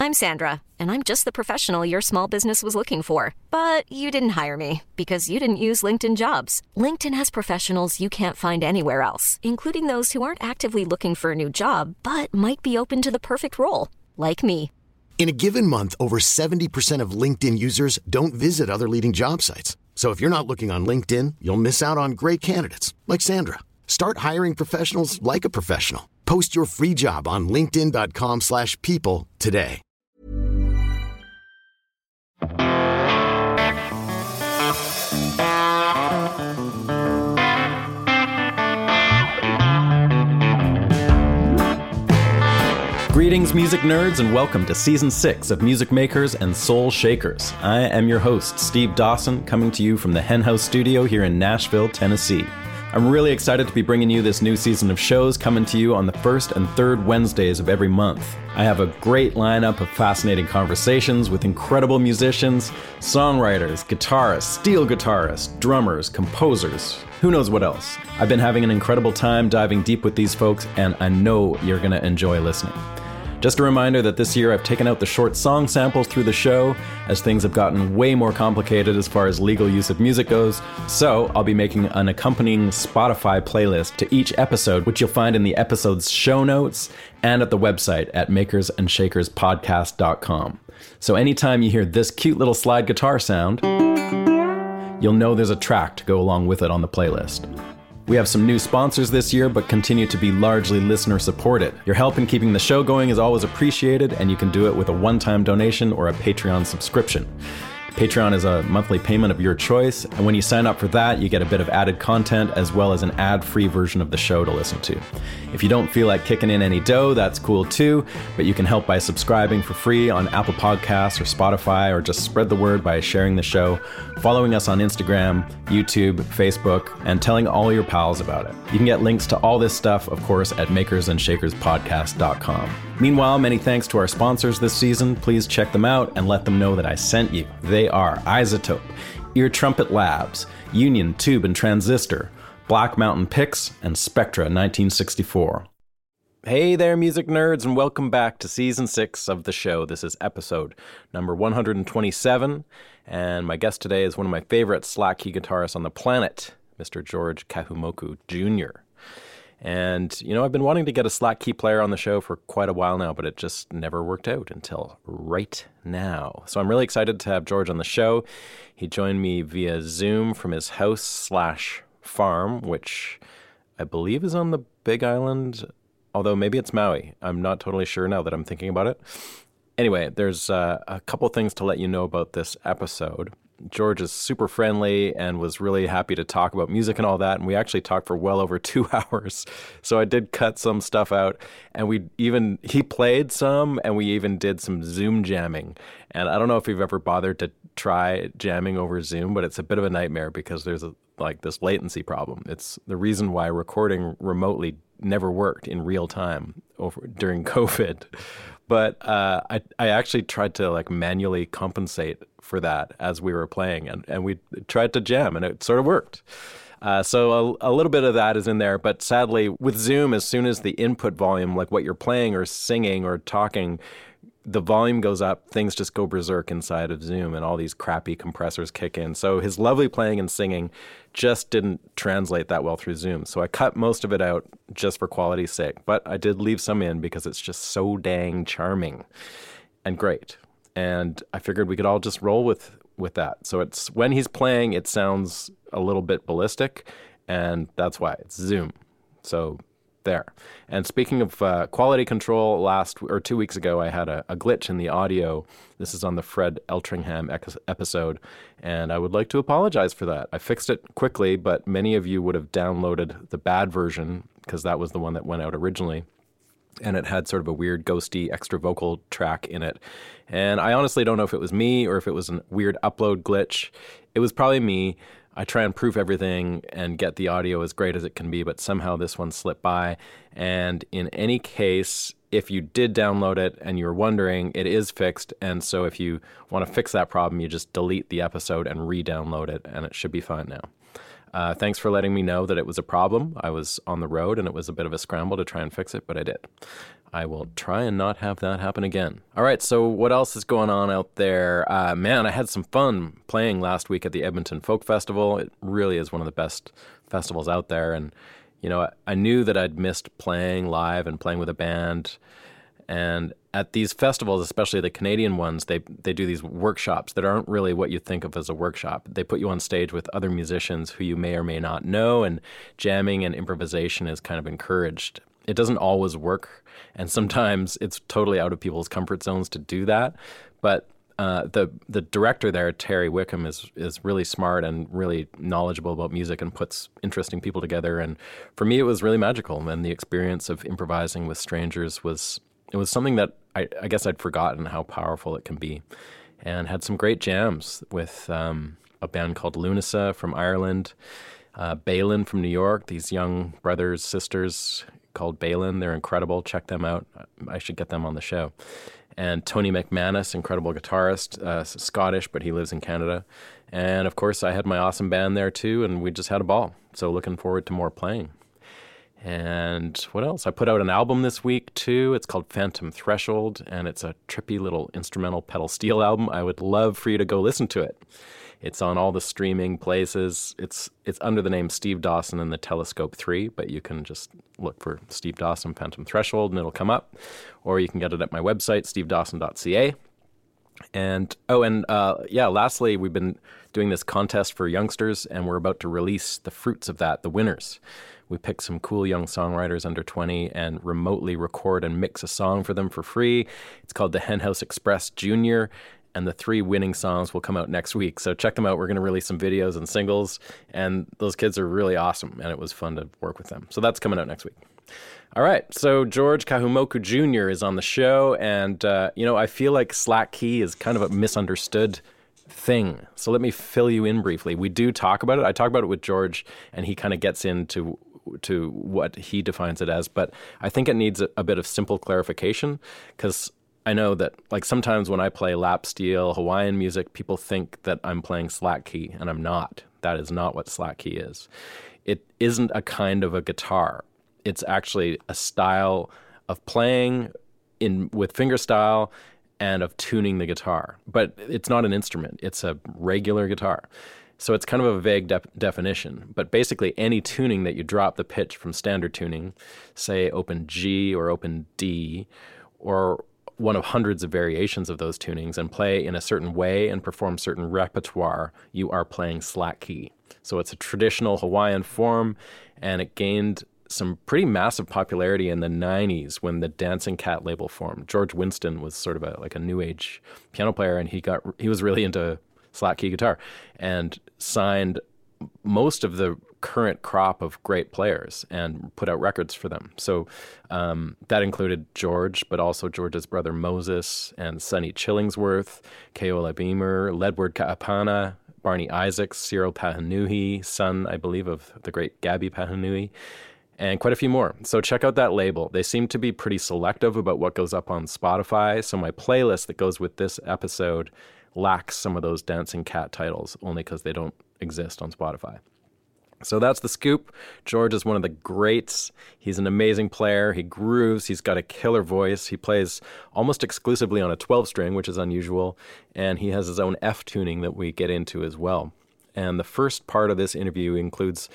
I'm Sandra, and I'm just the professional your small business was looking for. But you didn't hire me because you didn't use LinkedIn Jobs. LinkedIn has professionals you can't find anywhere else, including those who aren't actively looking for a new job, but might be open to the perfect role, like me. In a given month, over 70% of LinkedIn users don't visit other leading job sites. So if you're not looking on LinkedIn, you'll miss out on great candidates like Sandra. Start hiring professionals like a professional. Post your free job on linkedin.com/people today. Greetings, music nerds, and welcome to Season 6 of Music Makers and Soul Shakers. I am your host, Steve Dawson, coming to you from the Hen House Studio here in Nashville, Tennessee. I'm really excited to be bringing you this new season of shows coming to you on the first and third Wednesdays of every month. I have a great lineup of fascinating conversations with incredible musicians, songwriters, guitarists, steel guitarists, drummers, composers, who knows what else. I've been having an incredible time diving deep with these folks, and I know you're going to enjoy listening. Just a reminder that this year I've taken out the short song samples through the show, as things have gotten way more complicated as far as legal use of music goes, so I'll be making an accompanying Spotify playlist to each episode, which you'll find in the episode's show notes and at the website at makersandshakerspodcast.com. So anytime you hear this cute little slide guitar sound, you'll know there's a track to go along with it on the playlist. We have some new sponsors this year, but continue to be largely listener supported. Your help in keeping the show going is always appreciated, and you can do it with a one-time donation or a Patreon subscription. Patreon is a monthly payment of your choice, and when you sign up for that, you get a bit of added content as well as an ad-free version of the show to listen to. If you don't feel like kicking in any dough, that's cool too, but you can help by subscribing for free on Apple Podcasts or Spotify, or just spread the word by sharing the show, following us on Instagram, YouTube, Facebook, and telling all your pals about it. You can get links to all this stuff, of course, at makersandshakerspodcast.com. Meanwhile, many thanks to our sponsors this season. Please check them out and let them know that I sent you. They are iZotope, Ear Trumpet Labs, Union Tube and Transistor, Black Mountain Picks, and Spectra 1964. Hey there, music nerds, and welcome back to Season 6 of the show. This is episode number 127, and my guest today is one of my favorite slack key guitarists on the planet, Mr. George Kahumoku Jr. And, you know, I've been wanting to get a slack key player on the show for quite a while now, but it just never worked out until right now. So I'm really excited to have George on the show. He joined me via Zoom from his house/farm, which I believe is on the Big Island, although maybe it's Maui. I'm not totally sure now that I'm thinking about it. Anyway, there's a couple things to let you know about this episode. George is super friendly and was really happy to talk about music and all that. And we actually talked for well over 2 hours. So I did cut some stuff out, and he played some, and we even did some Zoom jamming. And I don't know if you've ever bothered to try jamming over Zoom, but it's a bit of a nightmare because there's this latency problem. It's the reason why recording remotely never worked in real time during COVID. But I actually tried to manually compensate for that as we were playing, and we tried to jam, and it sort of worked. So a little bit of that is in there, but sadly with Zoom, as soon as the input volume, like what you're playing or singing or talking, the volume goes up, things just go berserk inside of Zoom, and all these crappy compressors kick in. So his lovely playing and singing just didn't translate that well through Zoom. So I cut most of it out just for quality's sake, but I did leave some in because it's just so dang charming and great. And I figured we could all just roll with that. So it's when he's playing, it sounds a little bit ballistic, and that's why it's Zoom. So there. And speaking of quality control, 2 weeks ago, I had a glitch in the audio. This is on the Fred Eltringham episode, and I would like to apologize for that. I fixed it quickly, but many of you would have downloaded the bad version because that was the one that went out originally. And it had sort of a weird ghosty extra vocal track in it. And I honestly don't know if it was me or if it was a weird upload glitch. It was probably me. I try and proof everything and get the audio as great as it can be, but somehow this one slipped by. And in any case, if you did download it and you're wondering, it is fixed. And so if you want to fix that problem, you just delete the episode and re-download it, and it should be fine now. Thanks for letting me know that it was a problem. I was on the road and it was a bit of a scramble to try and fix it, but I did. I will try and not have that happen again. All right, so what else is going on out there? Man, I had some fun playing last week at the Edmonton Folk Festival. It really is one of the best festivals out there. And, you know, I knew that I'd missed playing live and playing with a band. And at these festivals, especially the Canadian ones, they do these workshops that aren't really what you think of as a workshop. They put you on stage with other musicians who you may or may not know, and jamming and improvisation is kind of encouraged. It doesn't always work, and sometimes it's totally out of people's comfort zones to do that. But the director there, Terry Wickham, is really smart and really knowledgeable about music and puts interesting people together. And for me, it was really magical. And the experience of improvising with strangers was something that I guess I'd forgotten how powerful it can be. And had some great jams with a band called Lunasa from Ireland, Balin from New York, these young brothers, sisters called Balin. They're incredible. Check them out. I should get them on the show. And Tony McManus, incredible guitarist, Scottish, but he lives in Canada. And of course, I had my awesome band there too, and we just had a ball. So looking forward to more playing. And what else? I put out an album this week too. It's called Phantom Threshold, and it's a trippy little instrumental pedal steel album. I would love for you to go listen to it. It's on all the streaming places. It's under the name Steve Dawson and the Telescope 3, but you can just look for Steve Dawson Phantom Threshold and it'll come up. Or you can get it at my website, stevedawson.ca. And lastly, we've been doing this contest for youngsters, and we're about to release the fruits of that, the winners. We picked some cool young songwriters under 20 and remotely record and mix a song for them for free. It's called the Henhouse Express Junior, and the 3 winning songs will come out next week. So check them out. We're going to release some videos and singles, and those kids are really awesome, and it was fun to work with them. So that's coming out next week. All right, so George Kahumoku Jr. is on the show, and, I feel like Slack Key is kind of a misunderstood thing. So let me fill you in briefly. We do talk about it. I talk about it with George, and he kind of gets into what he defines it as, but I think it needs a bit of simple clarification, because I know that like sometimes when I play lap steel Hawaiian music, people think that I'm playing slack key, and I'm not. That is not what slack key is. It isn't a kind of a guitar. It's actually a style of playing with fingerstyle and of tuning the guitar. But it's not an instrument. It's a regular guitar. So it's kind of a vague definition. But basically any tuning that you drop the pitch from standard tuning, say open G or open D, or one of hundreds of variations of those tunings, and play in a certain way and perform certain repertoire, you are playing slack key. So it's a traditional Hawaiian form, and it gained some pretty massive popularity in the 90s when the Dancing Cat label formed. George Winston was sort of like a new age piano player, and he was really into slack key guitar and signed most of the current crop of great players and put out records for them. So that included George, but also George's brother Moses and Sonny Chillingsworth, Keola Beamer, Ledward Ka'apana, Barney Isaacs, Cyril Pahanui, son, I believe, of the great Gabby Pahanui, and quite a few more. So check out that label. They seem to be pretty selective about what goes up on Spotify. So my playlist that goes with this episode lacks some of those Dancing Cat titles only because they don't exist on Spotify. So that's the scoop. George is one of the greats. He's an amazing player. He grooves. He's got a killer voice. He plays almost exclusively on a 12-string, which is unusual. And he has his own F tuning that we get into as well. And the first part of this interview includes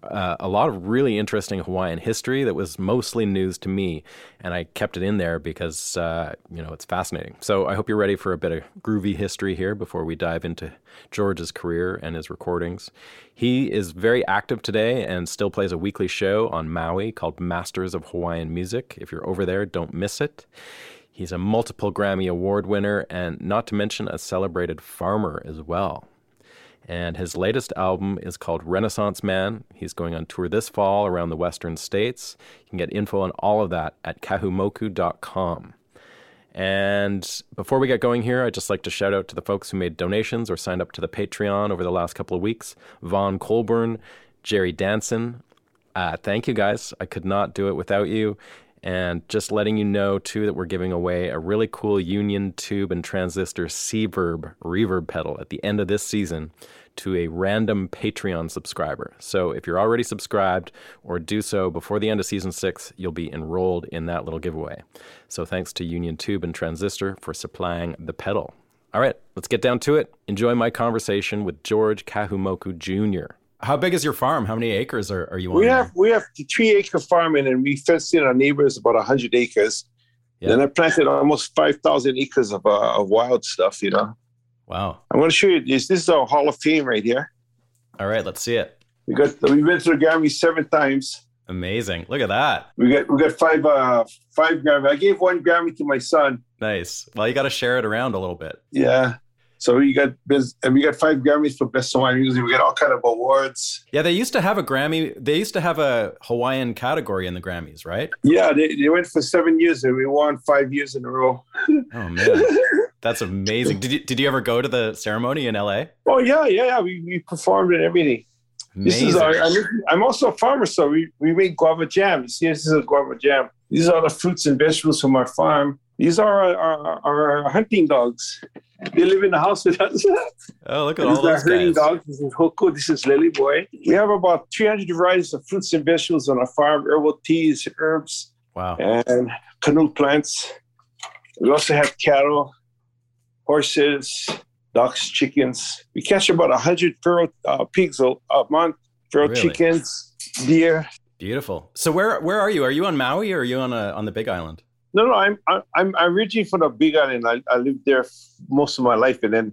a lot of really interesting Hawaiian history that was mostly news to me, and I kept it in there because, it's fascinating. So I hope you're ready for a bit of groovy history here before we dive into George's career and his recordings. He is very active today and still plays a weekly show on Maui called Masters of Hawaiian Music. If you're over there, don't miss it. He's a multiple Grammy Award winner, and not to mention a celebrated farmer as well. And his latest album is called Renaissance Man. He's going on tour this fall around the western states. You can get info on all of that at kahumoku.com. And before we get going here, I'd just like to shout out to the folks who made donations or signed up to the Patreon over the last couple of weeks. Vaughn Colburn, Jerry Danson. Thank you, guys. I could not do it without you. And just letting you know, too, that we're giving away a really cool Union Tube and Transistor C-Verb reverb pedal at the end of this season to a random Patreon subscriber. So if you're already subscribed or do so before the end of season 6, you'll be enrolled in that little giveaway. So thanks to Union Tube and Transistor for supplying the pedal. All right, let's get down to it. Enjoy my conversation with George Kahumoku Jr. How big is your farm? How many acres are you on? We have the 3-acre farm, and we fenced in our neighbors about 100 acres. Yep. And I planted almost 5,000 acres of wild stuff, you know. Wow. I'm going to show you this. This is our Hall of Fame right here. All right, let's see it. We went to the Grammy 7 times. Amazing. Look at that. We got five Grammy. I gave 1 Grammy to my son. Nice. Well, you got to share it around a little bit. Yeah. So we got 5 Grammys for Best Hawaiian Music. We got all kind of awards. Yeah, they used to have a Grammy. They used to have a Hawaiian category in the Grammys, right? Yeah, they went for 7 years and we won 5 years in a row. Oh man, that's amazing. Did you ever go to the ceremony in LA? Oh yeah. We performed and everything. Amazing. I'm also a farmer, so we make guava jam. You see, this is a guava jam. These are the fruits and vegetables from our farm. These are our hunting dogs. They live in the house with us. Oh, look at all those herding guys. Dogs. This is Hoku. This is Lily Boy. We have about 300 varieties of fruits and vegetables on our farm, herbal teas, herbs, wow, and canoe plants. We also have cattle, horses, ducks, chickens. We catch about 100 feral pigs a month, feral chickens, deer. Beautiful. So where are you? Are you on Maui or are you on the Big Island? No, I'm originally from the Big Island. I lived there most of my life, and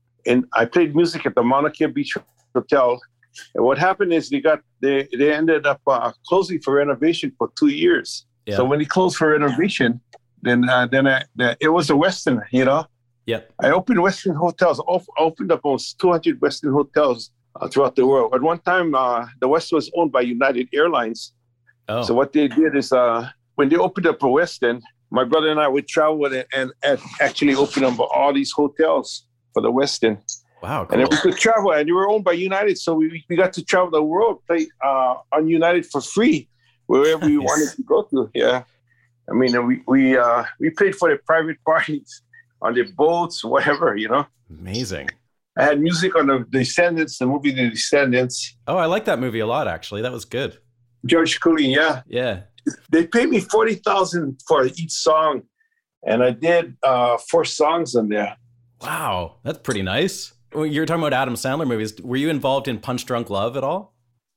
I played music at the Mauna Kea Beach Hotel. And what happened is they ended up closing for renovation for 2 years. Yeah. So when they closed for renovation, then it was a Westin, you know. Yep. I opened Westin hotels. Opened up almost 200 Westin hotels throughout the world. At one time, the Westin was owned by United Airlines. Oh. So what they did is, when they opened up a Westin, my brother and I would travel with it and actually open up all these hotels for the Westin. Wow, cool. And then we could travel, and they were owned by United, so we got to travel the world, play on United for free wherever we wanted to go to. Yeah, I mean, we played for the private parties on the boats, whatever, you know. Amazing. I had music on the Descendants, the movie The Descendants. Oh, I like that movie a lot, actually. That was good. George Clooney, yeah. Yeah. They paid me $40,000 for each song, and I did 4 songs on there. Wow, that's pretty nice. Well, you're talking about Adam Sandler movies. Were you involved in Punch Drunk Love at all?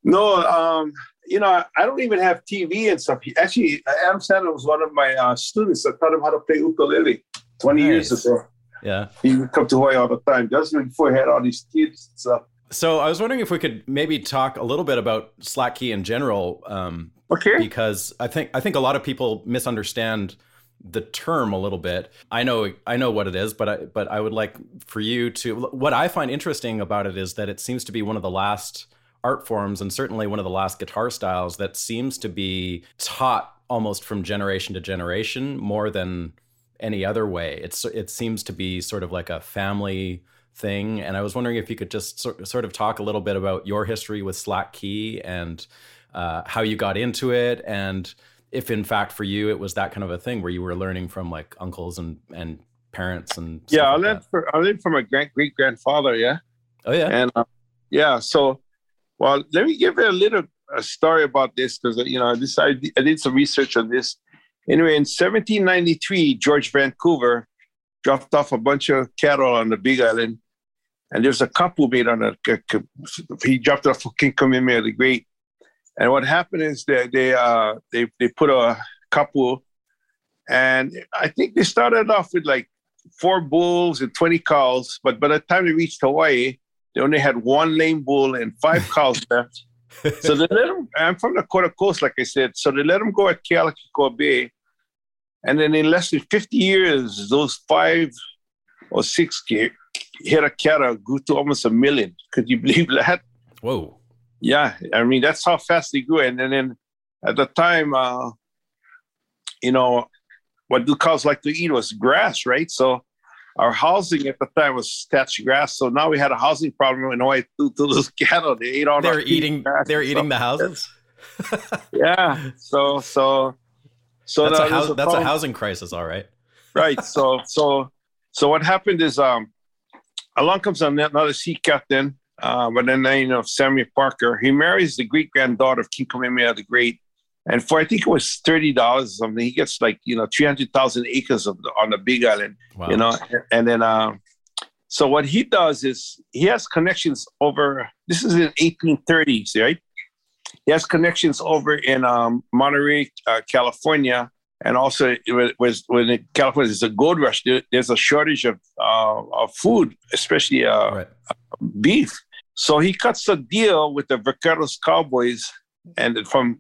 No, you know, I don't even have TV and stuff. Actually, Adam Sandler was one of my students. I taught him how to play ukulele 20 years ago. Yeah. He would come to Hawaii all the time. Just before he had all these kids and stuff. So I was wondering if we could maybe talk a little bit about Slack Key in general. Okay. Because I think a lot of people misunderstand the term a little bit. I know what it is, but I would like for you to. What I find interesting about it is that it seems to be one of the last art forms, and certainly one of the last guitar styles that seems to be taught almost from generation to generation more than any other way. It seems to be sort of like a family thing, and I was wondering if you could just sort of talk a little bit about your history with Slack Key and how you got into it, and if in fact for you it was that kind of a thing where you were learning from like uncles and parents and yeah, I like learned from my great grandfather. Yeah. Oh yeah. And yeah, so well, let me give you a story about this, because you know I did some research on this. Anyway, in 1793, George Vancouver dropped off a bunch of cattle on the Big Island, and there's a kapu made on it. He dropped off for King Kamehameha the Great. And what happened is that they put a kapu, and I think they started off with like 4 bulls and 20 cows. But by the time they reached Hawaii, they only had 1 lame bull and 5 cows left. So they let them. I'm from the Dakota Coast, like I said. So they let them go at Kealakekua Bay, and then in less than 50 years, those 5 or 6 head of cattle grew to almost 1 million. Could you believe that? Whoa. Yeah, I mean, that's how fast they grew. And then at the time, you know, what do cows like to eat was grass, right? So our housing at the time was thatched grass. So now we had a housing problem in Hawaii due to those cattle. They ate all They're eating the houses? Yeah. So So that's a housing crisis, all right. Right. So what happened is along comes another sea captain by the name of Samuel Parker. He marries the great granddaughter of King Kamehameha the Great, and for I think it was $30 or something, he gets 300,000 acres on the Big Island. Wow. And then so what he does is he has connections over. This is in 1830s, right? He has connections over in Monterey, California. And also, when California is a gold rush, there's a shortage of food, especially beef. So he cuts a deal with the Vaqueros Cowboys, and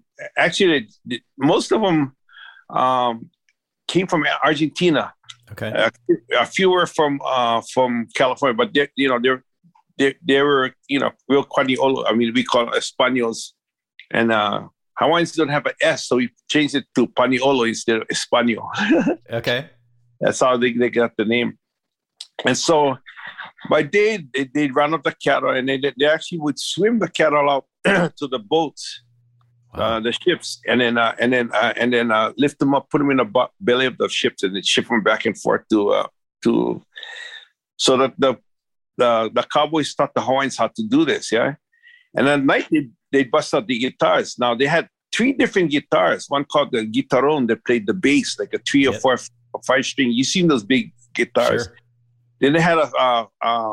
most of them came from Argentina. Okay, a few were from California, but they were real Paniolo. I mean, we call it Españols, and Hawaiians don't have an S, so we changed it to Paniolo instead of Espanol. Okay. That's how they got the name. And so by day, they'd run up the cattle, and they actually would swim the cattle out to the boats, the ships, and then lift them up, put them in the belly of the ships, and then ship them back and forth to so that the cowboys taught the Hawaiians how to do this, yeah. And at night, they bust out the guitars. Now, they had 3 different guitars. One called the guitarron that played the bass, like a 3 or 4 or 5 string. You've seen those big guitars. Sure. Then they had a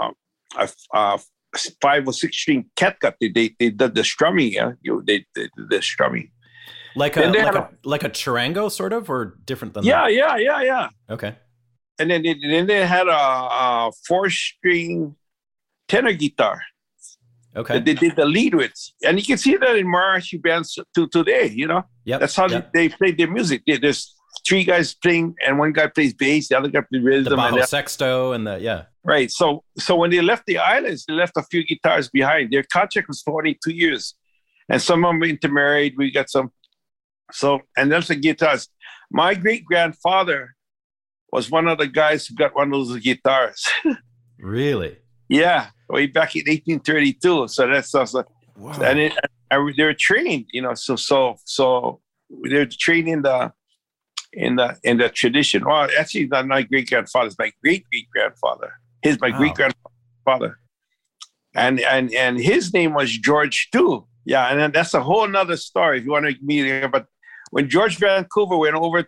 5 or 6 string catgut. They did the strumming, yeah? They did the strumming. Like a charango, sort of, or different than that? Yeah. Okay. And then they had a 4-string tenor guitar. Okay. They did the lead with, and you can see that in mariachi bands today. Yep. That's how they play their music. There's 3 guys playing, and one guy plays bass, the other guy plays rhythm, the bajo sexto, and right. So when they left the islands, they left a few guitars behind. Their contract was 42 years, and some of them intermarried. We got some. So, and that's the guitars. My great grandfather was one of the guys who got one of those guitars. Really? Yeah, way back in 1832. So that's like, wow. And they were trained, So they're trained in the tradition. Well, actually, not my great grandfather. It's my great grandfather. My great grandfather, and his name was George too. Yeah, and then that's a whole nother story if you want to meet him. But when George Vancouver went over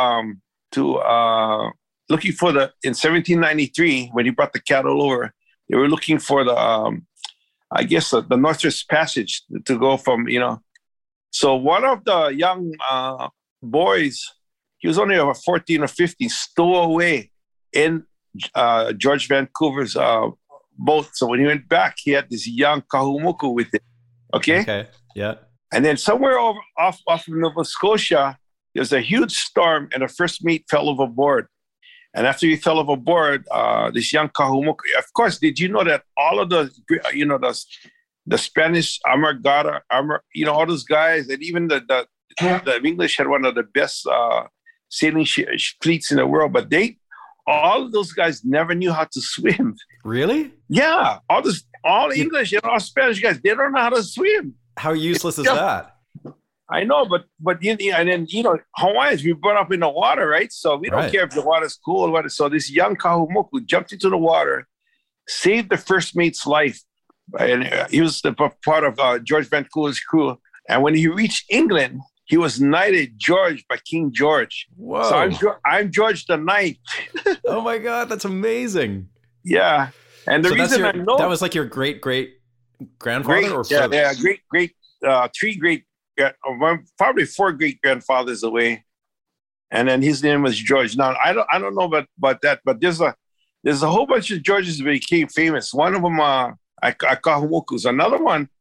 to looking for in 1793 when he brought the cattle over. They were looking for the Northwest Passage to go from, So one of the young boys, he was only over 14 or 15, stowed away in George Vancouver's boat. So when he went back, he had this young kahumuku with him. Okay? Yeah. And then somewhere off of Nova Scotia, there was a huge storm, and the first mate fell overboard. And after he fell overboard, this young kahumuku, of course, did you know that all of the Spanish Armagada, all those guys, and even the English had one of the best sailing fleets in the world, but all of those guys never knew how to swim. Really? Yeah. All English and all Spanish guys, they don't know how to swim. How useless is that? I know, but and then Hawaiians, we brought up in the water, right? So we don't care if the water's cool or what. So this young kahumuku jumped into the water, saved the first mate's life, and he was the part of George Vancouver's crew. And when he reached England, he was knighted George by King George. Whoa! So I'm George the Knight. Oh my God, that's amazing! Yeah, and the reason I know that was like your great grandfather, great 3 great. Probably 4 great grandfathers away, and then his name was George. Now I don't know about that, but there's a whole bunch of Georges that became famous. One of them, kahumukus. Another one,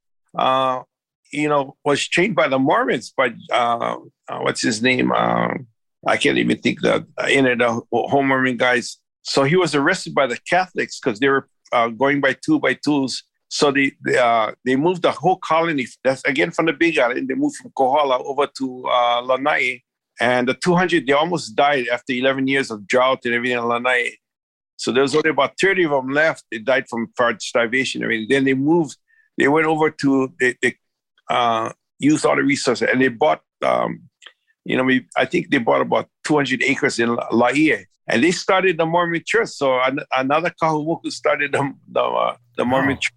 was trained by the Mormons. By what's his name? I can't even think the whole Mormon guys. So he was arrested by the Catholics because they were going by 2x2s. So they moved the whole colony. That's again from the Big Island. They moved from Kohala over to Lanai, and the 200 they almost died after 11 years of drought and everything in Lanai. So there was only about 30 of them left. They died from starvation and everything. Then they moved. They went over to they used all the resources, and they bought I think they bought about 200 acres in Laie, and they started the Mormon church. So another Kahumuku started the Mormon church.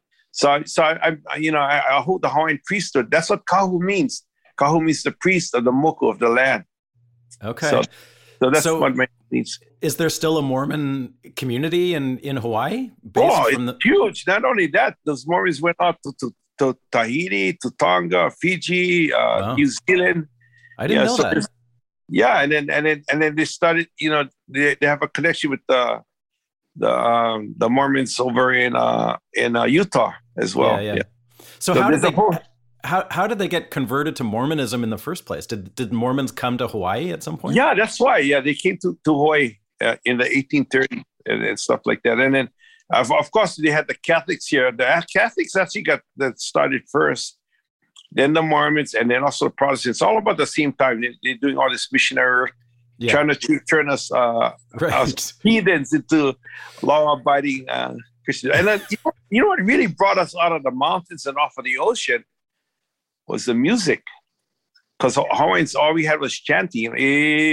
I hold the Hawaiian priesthood. That's what Kahu means. Kahu means the priest of the Moku of the land. Okay. So that's what my means. Is there still a Mormon community in Hawaii? It's huge. Not only that, those Mormons went out to Tahiti, to Tonga, Fiji, New Zealand. I didn't know that. Yeah, and then they started. They have a connection with the Mormons over in Utah as well. Yeah. So how did they get converted to Mormonism in the first place? Did Mormons come to Hawaii at some point? Yeah, that's why. Yeah, they came to Hawaii in the 1830s and stuff like that. And then, of course, they had the Catholics here. The Catholics actually got that started first, then the Mormons, and then also the Protestants. All about the same time. They're doing all this missionary work, trying to turn us heathens into law-abiding Christians. And then, what really brought us out of the mountains and off of the ocean was the music. Because Hawaiians, all we had was chanting. We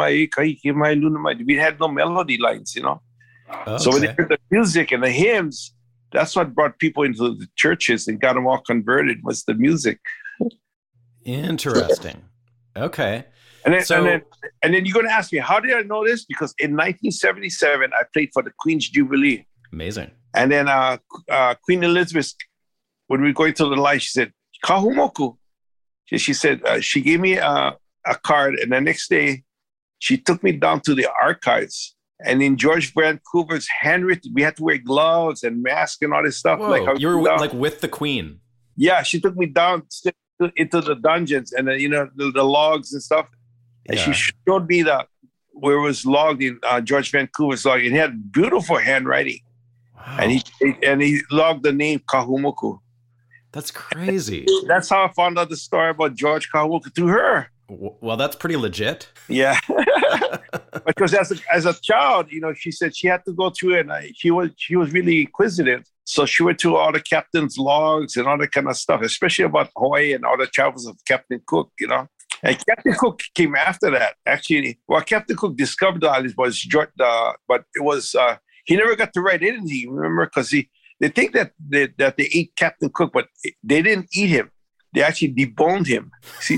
had no melody lines, Okay. So when they heard the music and the hymns, that's what brought people into the churches and got them all converted, was the music. Interesting. Okay. And then you're going to ask me, how did I know this? Because in 1977, I played for the Queen's Jubilee. Amazing. And then Queen Elizabeth, when we were going to the light, she said, Kahumoku. She said, she gave me a card, and the next day, she took me down to the archives. And in George Vancouver's handwritten, we had to wear gloves and masks and all this stuff. Whoa, you were with the Queen. Yeah, she took me down into the dungeons and the logs and stuff. And she showed me where it was logged in George Vancouver's log. It had beautiful handwriting. Wow. And he logged the name Kahumuku. That's crazy. That's how I found out the story about George Kahumuku through her. Well, that's pretty legit. Yeah. Because as a child, she said she had to go through it, and she was really inquisitive. So she went through all the captain's logs and all that kind of stuff, especially about Hawaii and all the travels of Captain Cook, And Captain Cook came after that. Actually, Captain Cook discovered the islands was George, but it was he never got to write anything. Remember, because they think that they ate Captain Cook, but they didn't eat him. They actually deboned him. See,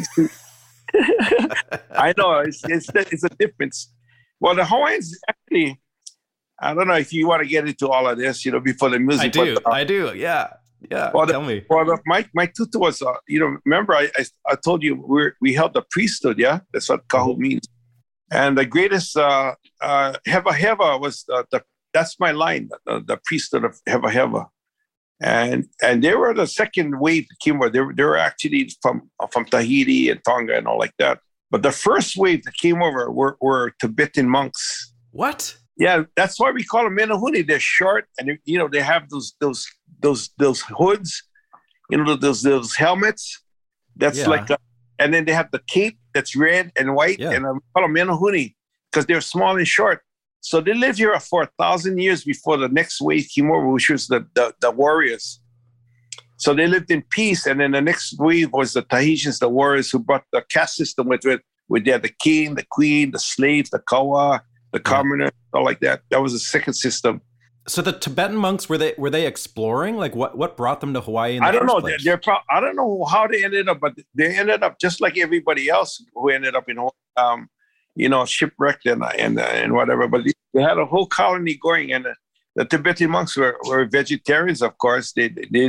I know it's a difference. Well, the Hawaiians actually, I don't know if you want to get into all of this, before the music. I do. Yeah. Well, tell me. Well, my tutor was, remember I told you we held the priesthood. Yeah, that's what Kahu means. And the greatest Heva Heva was that's my line, the priesthood of Heva Heva. And they were the second wave that came over. They were actually from Tahiti and Tonga and all like that. But the first wave that came over were Tibetan monks. What? Yeah, that's why we call them Menehune. They're short, and they have those hoods, those helmets. That's and then they have the cape that's red and white, and we call them Menehune because they're small and short. So they lived here for 1,000 years before the next wave came over, which was the warriors. So they lived in peace, and then the next wave was the Tahitians, the warriors who brought the caste system with it. They had the king, the queen, the slave, the kawa, the commoner, all like that. That was the second system. So the Tibetan monks, were they exploring? Like what brought them to Hawaii? I don't know. I don't know how they ended up, but they ended up just like everybody else who ended up in Hawaii. Shipwrecked and whatever. But they had a whole colony going, and the Tibetan monks were vegetarians, of course. They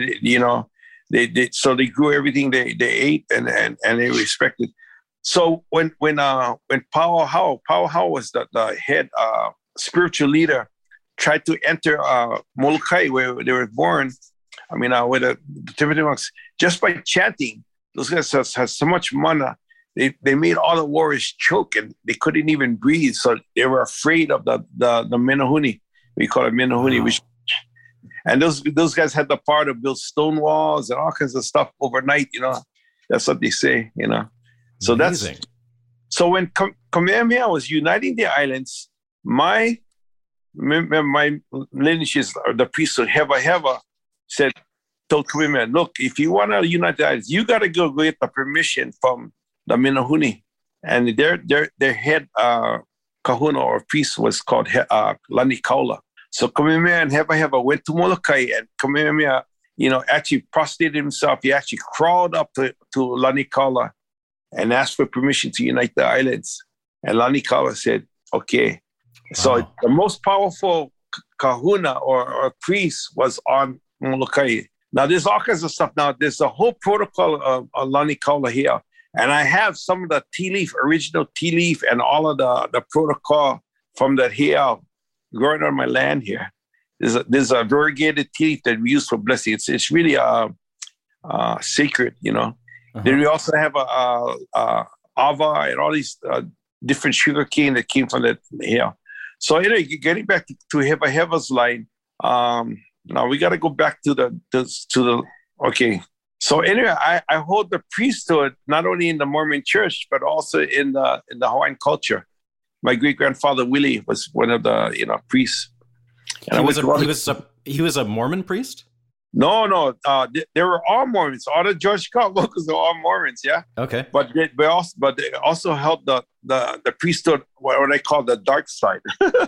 so they grew everything they ate and they respected. So when Pauaho was the head spiritual leader, tried to enter Molokai where they were born. I mean, with the Tibetan monks, just by chanting, those guys have so much mana. They made all the warriors choke and they couldn't even breathe. So they were afraid of the Menehune. We call it Menehune. Wow. And those guys had the power to build stone walls and all kinds of stuff overnight, That's what they say, So Amazing. So when Kamehameha was uniting the islands, my lineages, or the priesthood, Heva Heva, told Kamehameha, look, if you want to unite the islands, you got to go get the permission from the Menehune. and their head kahuna or priest was called Lani Kaula. So Kamehameha and Hewa went to Molokai, and Kamehameha, actually prostrated himself. He actually crawled up to Lani Kaula and asked for permission to unite the islands. And Lani Kaula said, okay. Wow. So the most powerful kahuna or priest was on Molokai. Now, there's all kinds of stuff. Now, there's a whole protocol of Lani Kaula here. And I have some of the original tea leaf, and all of the protocol from the heiau growing on my land here. There's a variegated tea leaf that we use for blessing. It's really sacred, Uh-huh. Then we also have ava and all these different sugar cane that came from that heiau. So anyway, getting back to Hewa's line, now we got to go back to the okay. So anyway, I hold the priesthood not only in the Mormon Church but also in the Hawaiian culture. My great grandfather Willie was one of the priests. And he was a Mormon priest? No. They were all Mormons. All the George Scott locals are all Mormons. Yeah. Okay. But they also held the priesthood, what I call the dark side.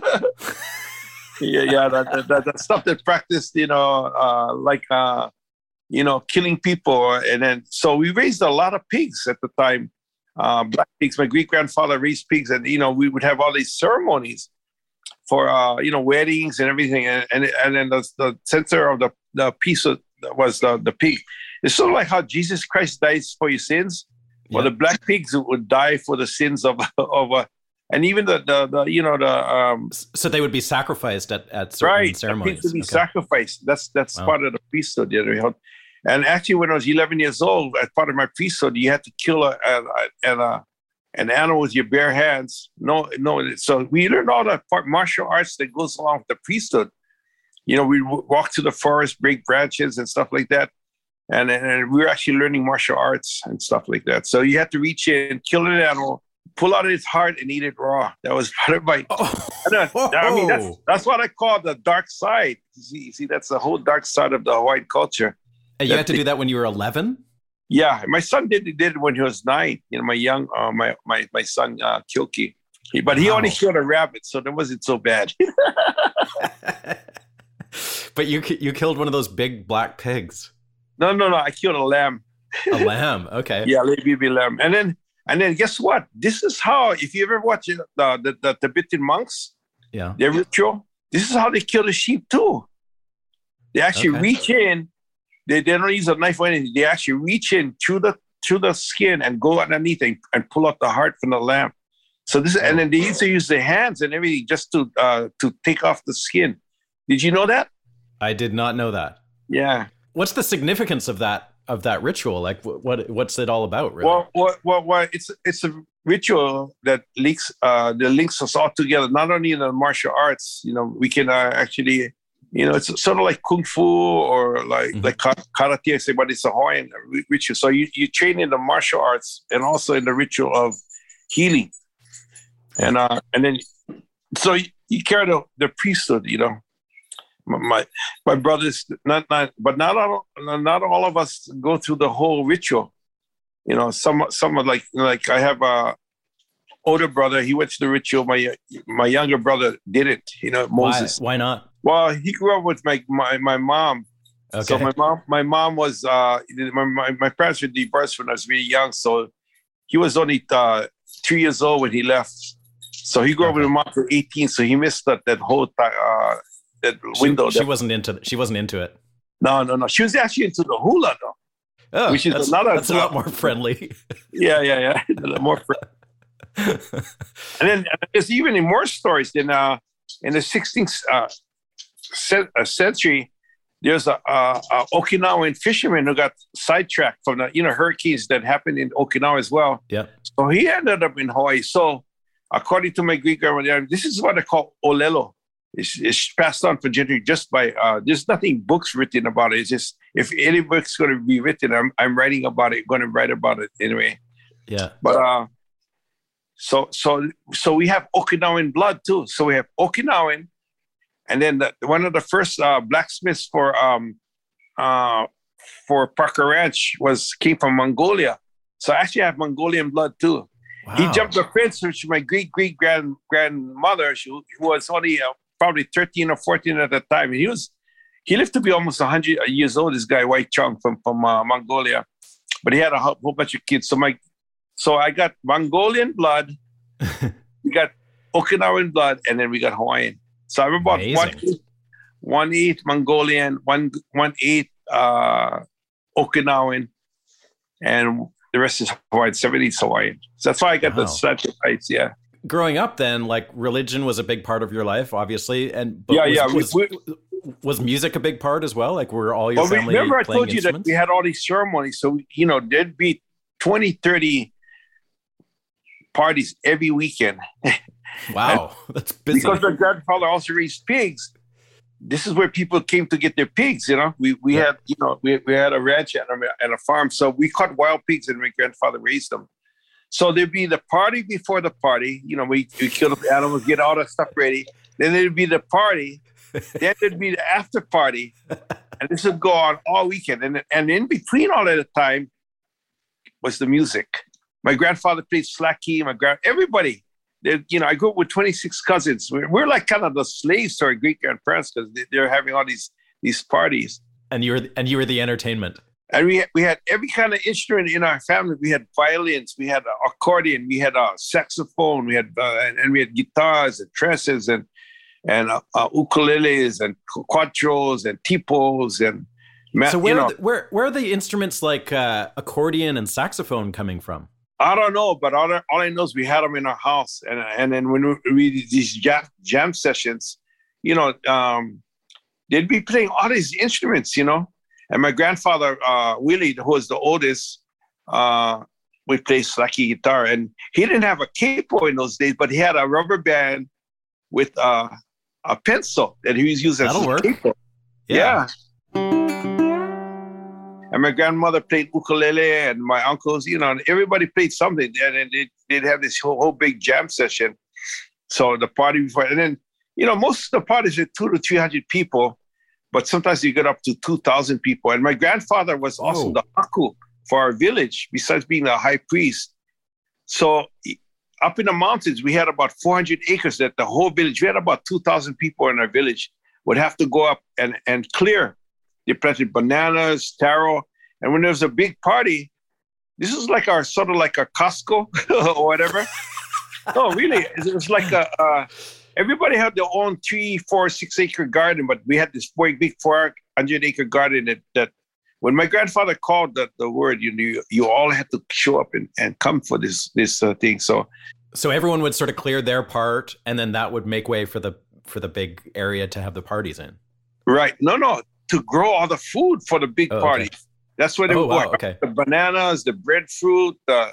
The stuff that practiced, killing people. And then, so we raised a lot of pigs at the time, black pigs. My great grandfather raised pigs, and, we would have all these ceremonies for, weddings and everything. And then the center of the piece was the pig. It's sort of like how Jesus Christ dies for your sins. Yeah. Well, the black pigs would die for the sins of and even so they would be sacrificed at certain ceremonies. Pigs would be sacrificed. That's part of the priesthood. And actually, when I was 11 years old, as part of my priesthood, you had to kill an animal with your bare hands. No. So we learned all the martial arts that goes along with the priesthood. We walk to the forest, break branches and stuff like that. And we were actually learning martial arts and stuff like that. So you had to reach in, kill an animal, pull out its heart and eat it raw. That was part of my... that's what I call the dark side. You see, that's the whole dark side of the Hawaiian culture. And you had to do that when you were 11? Yeah, my son did it when he was 9. My son Kilki, but he only killed a rabbit, so that wasn't so bad. But you killed one of those big black pigs. No, I killed a lamb. A lamb, okay. Yeah, little baby lamb, and then guess what? This is how, if you ever watch the Tibetan monks, their ritual. This is how they kill the sheep too. They actually reach in. They don't use a knife or anything. They actually reach in through the skin and go underneath and pull out the heart from the lamb. So and then they used to use their hands and everything just to take off the skin. Did you know that? I did not know that. Yeah. What's the significance of that ritual? Like, what's it all about, really? Well, it's a ritual that links us all together. Not only in the martial arts, we can actually. It's sort of like kung fu or like karate, I say, but it's a Hawaiian ritual. So you train in the martial arts and also in the ritual of healing, and then so you carry the priesthood. My brothers, not all of us go through the whole ritual. Some are like I have a older brother. He went to the ritual. My younger brother didn't. Moses. Why not? Well, he grew up with my mom. Okay. So my mom was my parents were divorced when I was really young. So he was only 3 years old when he left. So he grew up with my mom for 18. So he missed that whole that window. She wasn't into it. No. She was actually into the hula though. Oh, which is that's a lot more friendly. Yeah. More friendly. And then there's even more stories. Then in the 16th century, there's a Okinawan fisherman who got sidetracked from the hurricanes that happened in Okinawa as well. Yeah. So he ended up in Hawaii. So according to my Greek grandmother, this is what I call olelo. It's passed on for generation just by there's nothing books written about it. It's just if any book's going to be written, I'm writing about it. Going to write about it anyway. Yeah. But so we have Okinawan blood too. So we have Okinawan, and then one of the first blacksmiths for Parker Ranch came from Mongolia. So I actually have Mongolian blood too. He jumped the fence, which my grandmother, who was only probably 13 or 14 at the time. And he lived to be almost 100 years old, this guy, White Chong from Mongolia. But he had a whole bunch of kids. So I got Mongolian blood, we got Okinawan blood, and then we got Hawaiian. So I'm about 1/8 Mongolian, 1/8 Okinawan, and the rest is Hawaiian, 70 Hawaiian. So that's why I got the sacrifice, yeah. Growing up then, like religion was a big part of your life, obviously. Was music a big part as well? Like were all your family remember I playing told you instruments? that we had all these ceremonies. So, there'd be 20, 30 parties every weekend. Wow, that's busy. Because my grandfather also raised pigs. This is where people came to get their pigs. We had a ranch and a farm, so we caught wild pigs, and my grandfather raised them. So there'd be the party before the party. We kill the animals, get all that stuff ready. Then there'd be the party. Then there'd be the after party, and this would go on all weekend. And in between all of the time was the music. My grandfather played slacky. Everybody. I grew up with 26 cousins. We're like kind of the slaves to our great grandparents because they're having all these parties. And you were the entertainment. And we had every kind of instrument in our family. We had violins, we had accordion, we had a saxophone, we had guitars and trasses and ukuleles and cuatros and tipos and. So where are the instruments like accordion and saxophone coming from? I don't know, but all I know is we had them in our house, and then when we did these jam sessions, they'd be playing all these instruments, And my grandfather Willie, who was the oldest, would play slacky guitar, and he didn't have a capo in those days, but he had a rubber band with a pencil that he was using as a capo. Yeah. And my grandmother played ukulele, and my uncles, and everybody played something. And they'd have this whole big jam session. So the party before, and then, most of the parties are 200 to 300 people, but sometimes you get up to 2,000 people. And my grandfather was also the haku for our village, besides being the high priest. So up in the mountains, we had about 400 acres that the whole village, we had about 2,000 people in our village, would have to go up and clear. They planted bananas, taro. And when there was a big party, this is like sort of like a Costco or whatever. No, really. It was like everybody had their own 3, 4, 6 acre garden, but we had this big 400 acre garden that when my grandfather called the word, you all had to show up and come for this thing. So everyone would sort of clear their part, and then that would make way for the big area to have the parties in. Right. No. To grow all the food for the big party. Okay. That's what they would go. Okay. The bananas, the breadfruit,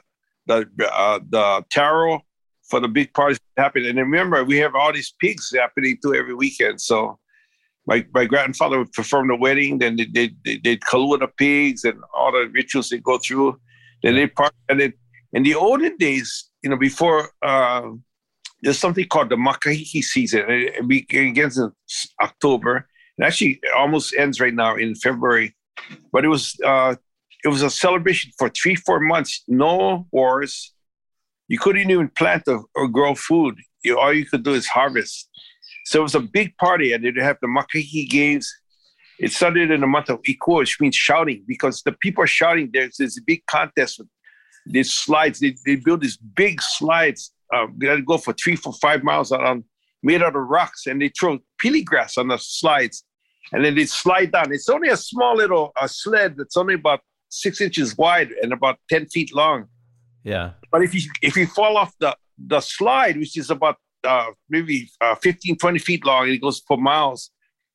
the taro for the big parties to happen. And remember, we have all these pigs happening too every weekend. So my grandfather would perform the wedding, then they'd kalua the pigs and all the rituals they go through. Then they party. And then in the olden days, before there's something called the makahiki season. It begins in October. It actually almost ends right now in February, but it was a celebration for 3-4 months. No wars. You couldn't even plant or grow food. All you could do is harvest. So it was a big party, and they'd have the Makahiki games. It started in the month of Ikuo, which means shouting, because the people are shouting. There's this big contest with these slides. They build these big slides. They go for 3-5 miles made out of rocks, and they throw pili grass on the slides, and then they slide down. It's only a small little sled that's only about 6 inches wide and about 10 feet long. Yeah. But if you fall off the slide, which is about maybe 15, 20 feet long, and it goes for miles,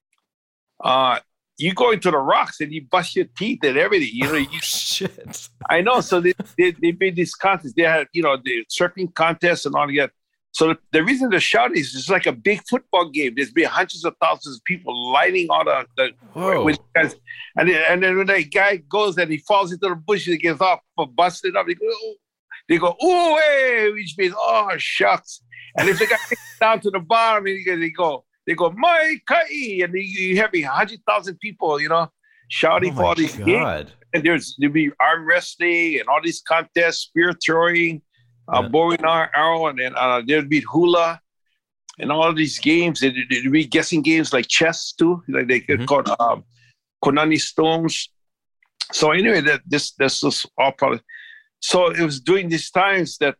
you go into the rocks and you bust your teeth and everything. Shit. I know. So they made these contests. They had, the surfing contests and all that. So the reason they're shouting is it's like a big football game. There's been hundreds of thousands of people lining all the with guys. And then when the guy goes and he falls into the bush, he gets off for busted up. They go, ooh, hey, which means, oh, shucks. And if the guy gets down to the bottom, they go, my kai, and you have 100,000 people, shouting for all these games. And there'll be arm wrestling and all these contests, spear throwing, bow and arrow, and then there'd be hula, and all of these games. There'd be guessing games like chess too, like they could call Konani Stones. So anyway, this was all part of. So it was during these times that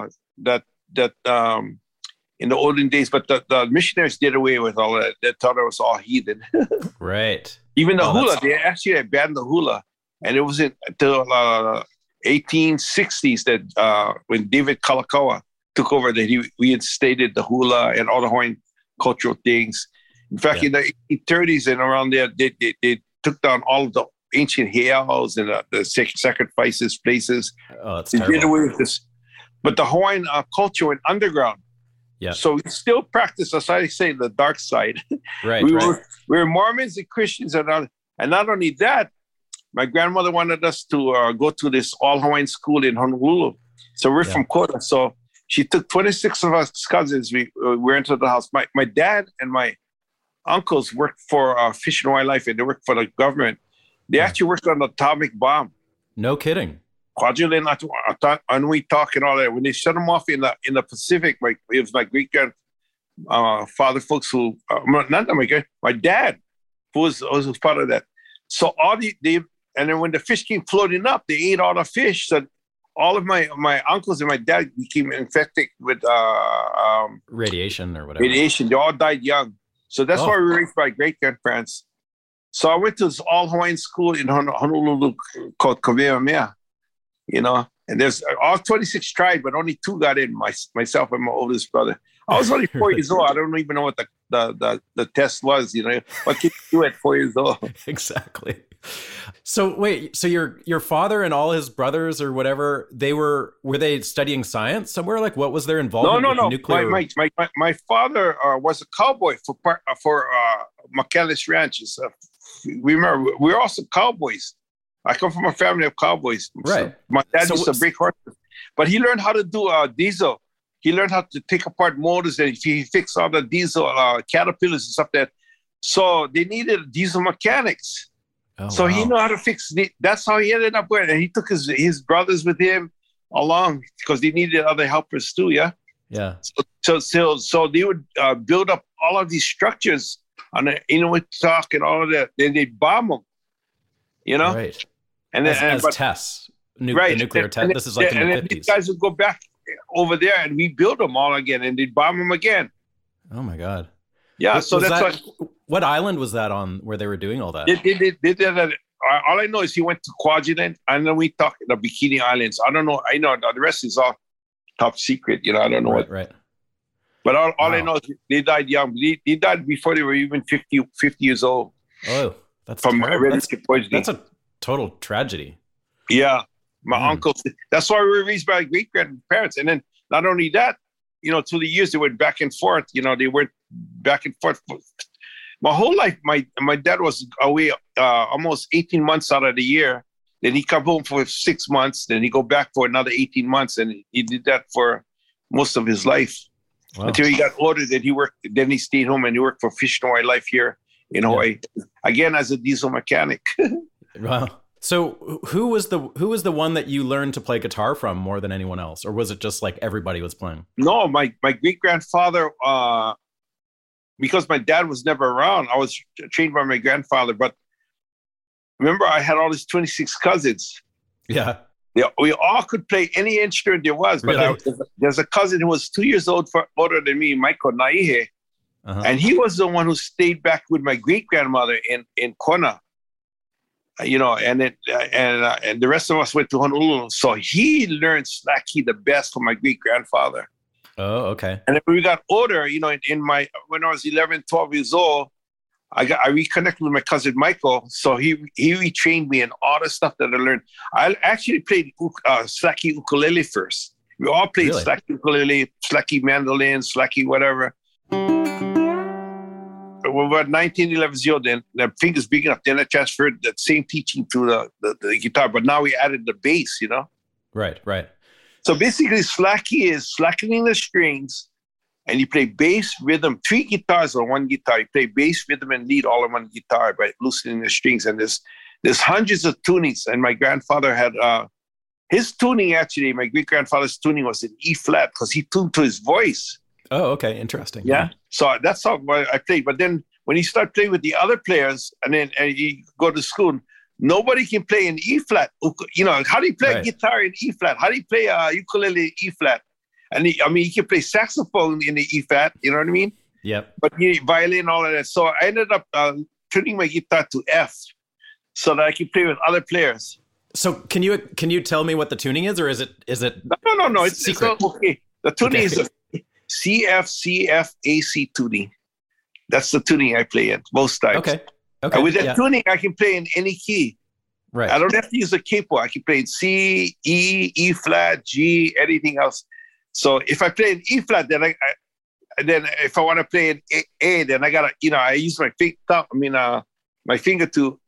in the olden days, but the missionaries did away with all that. They thought it was all heathen. Right. Even the hula, they actually banned the hula. And it wasn't until 1860s that when David Kalakaua took over that he reinstated the hula and all the Hawaiian cultural things. In fact, in the 1830s and around there, they took down all of the ancient heiaus and the sacrifices places. Oh, that's they terrible. did away with this. But the Hawaiian culture went underground. Yeah. So we still practice, as I say, the dark side. Right. we were Mormons and Christians, and not only that, my grandmother wanted us to go to this all Hawaiian school in Honolulu. So we're from Kona. So she took 26 of us cousins. We went into the house. My dad and my uncles worked for Fish and Wildlife, and they worked for the government. They actually worked on the atomic bomb. No kidding. And we talk and all that. When they shut them off in the Pacific, it was my great grandfather folks who, my dad, who was part of that. So and then when the fish came floating up, they ate all the fish. So all of my uncles and my dad became infected with radiation or whatever. Radiation. They all died young. So that's why we were raised by great grandparents. So I went to this all Hawaiian school in Honolulu called Kamehameha. And there's all 26 tried, but only 2 got in, myself and my oldest brother. I was only 4 years old. I don't even know what the test was, What can you do at 4 years old? Exactly. So wait, so your father and all his brothers or whatever, were they studying science somewhere? Like what was their involvement with nuclear? My father was a cowboy for McAllis Ranches. Remember, we're also cowboys. I come from a family of cowboys. Right. So my dad used to break horses, but he learned how to do diesel. He learned how to take apart motors, and he fixed all the diesel caterpillars and stuff that. So they needed diesel mechanics. Oh, so he knew how to fix it. That's how he ended up with it. And he took his brothers with him along because they needed other helpers too. Yeah. Yeah. So they would build up all of these structures on the Inuit talk and all of that. Then they bomb them. Right. And then as tests, the nuclear test. This is like in the 50s. These guys would go back over there and rebuild them all again, and they'd bomb them again. Oh my God! Yeah, so what island was that on where they were doing all that? They did that. All I know is he went to Kwajalein, and then we talked the Bikini Islands. I don't know. I know the rest is all top secret. I don't know what. Right. But all I know is they died young. They died before they were even 50 years old. Oh, that's from hereditary poisoning. That's a total tragedy. Yeah. My uncles. That's why we were raised by great grandparents. And then not only that, through the years they went back and forth. They went back and forth. My whole life, my dad was away almost 18 months out of the year. Then he come home for 6 months. Then he go back for another 18 months, and he did that for most of his life. Wow. Until he got older. Then he worked. Then he stayed home and he worked for Fish and Wildlife here in Hawaii, again as a diesel mechanic. Wow. So who was the one that you learned to play guitar from more than anyone else, or was it just like everybody was playing? No, my great grandfather. Because my dad was never around, I was trained by my grandfather. But remember, I had all these 26 cousins. Yeah. We all could play any instrument there was. But really? There's a cousin who was 2 years older than me, Michael Naihe. Uh-huh. And he was the one who stayed back with my great-grandmother in Kona. And the rest of us went to Honolulu. So he learned Slaki the best from my great-grandfather. Oh, okay. And then when we got older, when I was 11, 12 years old, I reconnected with my cousin Michael. So he retrained me in all the stuff that I learned. I actually played Slaki ukulele first. We all played Slaki ukulele, Slaki mandolin, Slaki whatever. When we were 19, 11 years old, then the fingers big enough. Then I transferred that same teaching to the guitar, but now we added the bass, Right. So basically, Slaki is slackening the strings, and you play bass, rhythm, 3 guitars on one guitar. You play bass, rhythm, and lead all on one guitar by loosening the strings. And there's hundreds of tunings. And my grandfather had his tuning actually, my great grandfather's tuning was in E flat because he tuned to his voice. Oh, okay, interesting. Yeah. So that's how I played. But then when he started playing with the other players, and he go to school, nobody can play in E flat. You know, how do you play guitar in E flat? How do you play ukulele in E flat? And he can play saxophone in the E flat. You know what I mean? Yep. But violin, all of that. So I ended up tuning my guitar to F, so that I can play with other players. So can you tell me what the tuning is, or is it No. It's secret? It's okay. The tuning is a CF AC tuning. That's the tuning I play in most times. Okay. And with that tuning, I can play in any key. Right. I don't have to use a capo. I can play in C, E, E flat, G, anything else. So if I play in E flat, then then if I want to play in A, then I gotta, I use my my finger to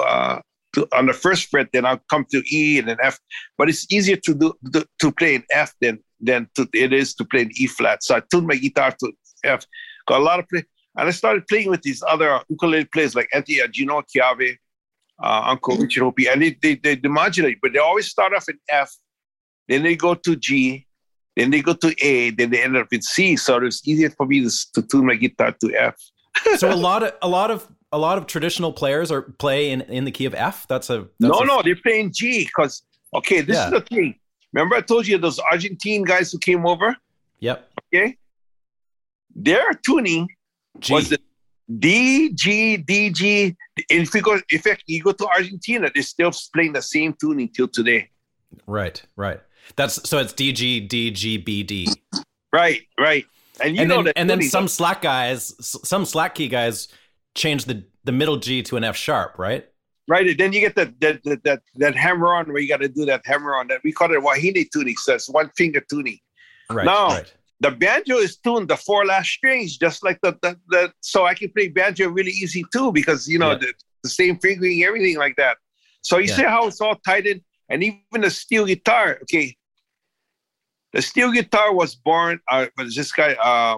on the first fret. Then I'll come to E and then F. But it's easier to play in F than it is to play in E flat. So I tuned my guitar to F. Got a lot of play. And I started playing with these other ukulele players like Anthony Gino Chiave, Uncle Richard Hopi, and they modulate, but they always start off in F, then they go to G, then they go to A, then they end up in C. So it's easier for me to tune my guitar to F. So a lot of traditional players play in the key of F. No, they play in G because this is the thing. Remember I told you those Argentine guys who came over? Yep. Okay, their tuning G. was the D, G, D, G. And if you go to Argentina, they're still playing the same tuning till today. Right. So it's D, G, D, G, B, D. Right. And then some slack key guys change the middle G to an F sharp, right? Right. And then you get that hammer on where you got to do that hammer on that. We call it wahine tuning. So it's one finger tuning. Right. Now, the banjo is tuned the 4 last strings, just like the so I can play banjo really easy too, because the same fingering, everything like that. So you see how it's all tied in, and even the steel guitar. Okay, the steel guitar was born by this guy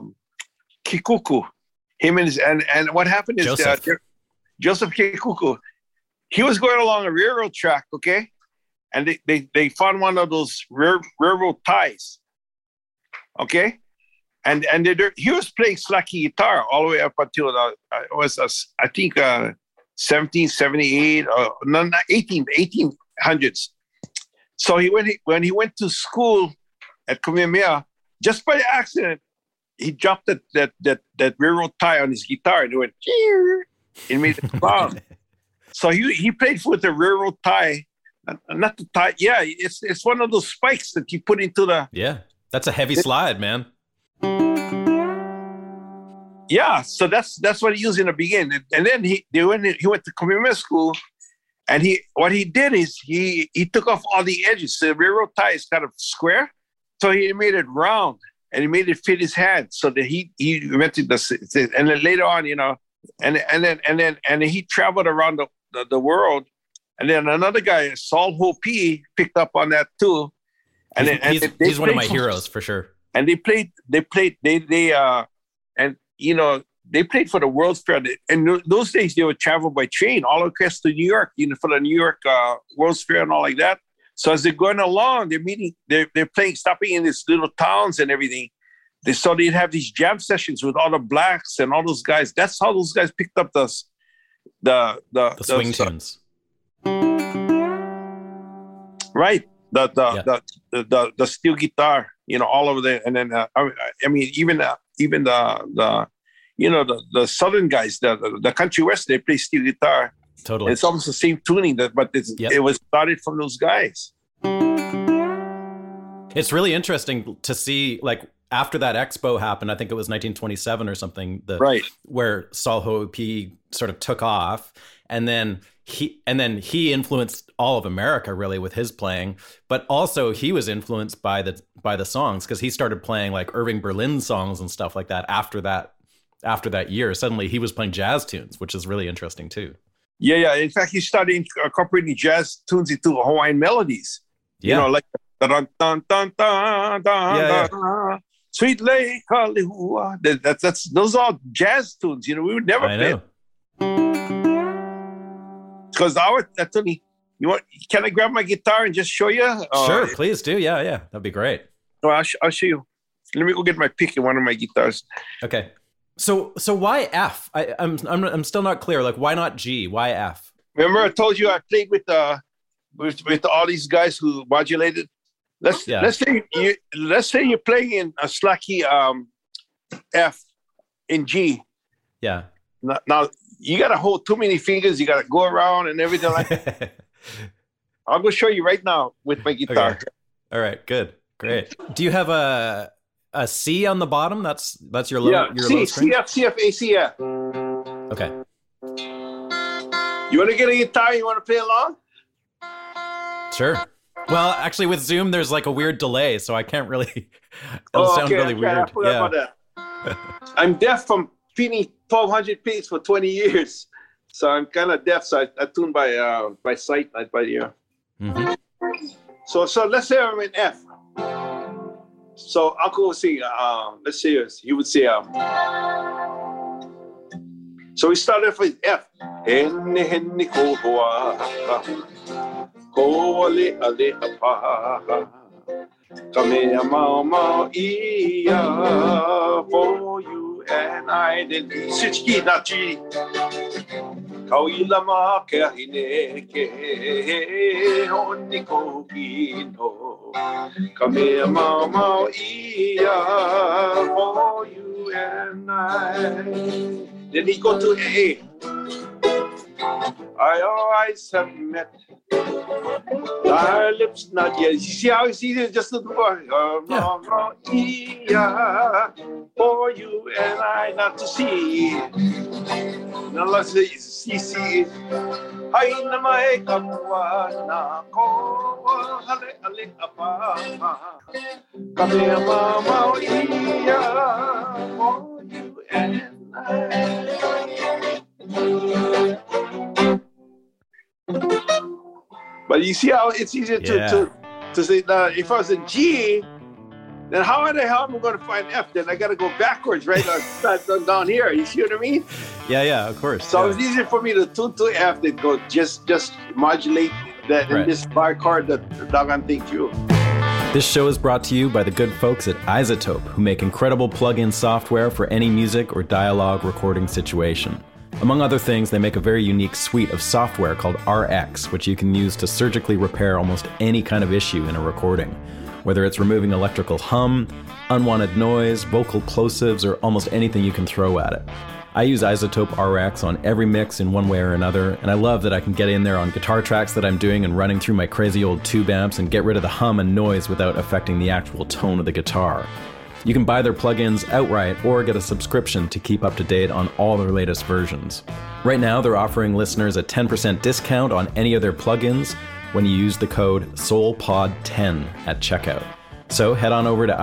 Kikuku. Him and what happened is Joseph Kikuku. He was going along a railroad track, okay, and they found one of those railroad ties. Okay, and he was playing slacky guitar all the way up until I think 1778 or 1800s. So when he went to school at Kamehameha, just by accident, he dropped that railroad tie on his guitar and it went and made a sound. So he played with the railroad tie, not the tie. Yeah, it's one of those spikes that you put into the. Yeah. That's a heavy slide, man. Yeah, so that's what he used in the beginning, and then he went to Kamehameha school, and what he did is he took off all the edges. So the railroad tie is kind of square, so he made it round and he made it fit his hand. So that he invented the, and then later on, and then he traveled around the world, and then another guy, Saul Hopi, picked up on that too. And he's one of my heroes for sure. And they played for the World's Fair. And those days they would travel by train all across to New York, for the New York World's Fair and all like that. So as they're going along, they're playing, stopping in these little towns and everything. They'd have these jam sessions with all the blacks and all those guys. That's how those guys picked up the swing tunes. Right. The steel guitar, all over there, and then even the southern guys, the country west, they play steel guitar. Totally, it's almost the same tuning, but it was started from those guys. It's really interesting to see, like after that expo happened, I think it was 1927 or something, where Saul Hopi sort of took off, and then he influenced all of America really with his playing, but also he was influenced by the songs, because he started playing like Irving Berlin songs and stuff like that after that year. Suddenly he was playing jazz tunes, which is really interesting too. Yeah. In fact, he started incorporating jazz tunes into Hawaiian melodies. Like dun dun dun dun dun. Sweet Lake Kalihua. Those are jazz tunes. We would never play. Know. Because You want? Can I grab my guitar and just show you? Sure, please do. Yeah, that'd be great. Well, I'll show you. Let me go get my pick in one of my guitars. Okay. So why F? I'm still not clear. Like, why not G? Why F? Remember, I told you I played with all these guys who modulated. Let's say you're playing in a slacky F in G. Yeah. Now you gotta hold too many fingers. You gotta go around and everything like that. I'll go show you right now with my guitar. Okay. All right. Good. Great. Do you have a C on the bottom? That's your low. Yeah. Your low string? C F A C F. Okay. You want to get a guitar? You want to play along? Sure. Well, actually, with Zoom, there's like a weird delay, so I can't really. It'll sound really weird. I forgot about that. I'm deaf from tuning 1,200 piece for 20 years, so I'm kind of deaf. So I tune by sight, not by ear. Mm-hmm. So let's say I'm in F. So Uncle will sing. Let's see. He would say. So we start off with F. Henny henny kohoa, koale ale apa, kamea mau mau ia for you and I. Then switch key, not G. Kauila ma ke hine ke honi kohino, kamea mau mau ia for you and I. Then he go to A. I always have met our lips not yet. You see how it's easy? Just look for for you and I not to see. Now let's see. I na mai kapwa na ko hale ale apa. Kame mama ia for you and But you see how it's easier to say that if I was in G, then how the hell am I going to find F? Then I got to go backwards, right? Down here. You see what I mean? Yeah, of course. So it's easier for me to tune to F than go just modulate that in this bar chord that doggone thing through. This show is brought to you by the good folks at iZotope, who make incredible plug-in software for any music or dialogue recording situation. Among other things, they make a very unique suite of software called RX, which you can use to surgically repair almost any kind of issue in a recording. Whether it's removing electrical hum, unwanted noise, vocal plosives, or almost anything you can throw at it. I use iZotope RX on every mix in one way or another, and I love that I can get in there on guitar tracks that I'm doing and running through my crazy old tube amps and get rid of the hum and noise without affecting the actual tone of the guitar. You can buy their plugins outright or get a subscription to keep up to date on all their latest versions. Right now, they're offering listeners a 10% discount on any of their plugins when you use the code SOULPOD10 at checkout. So head on over to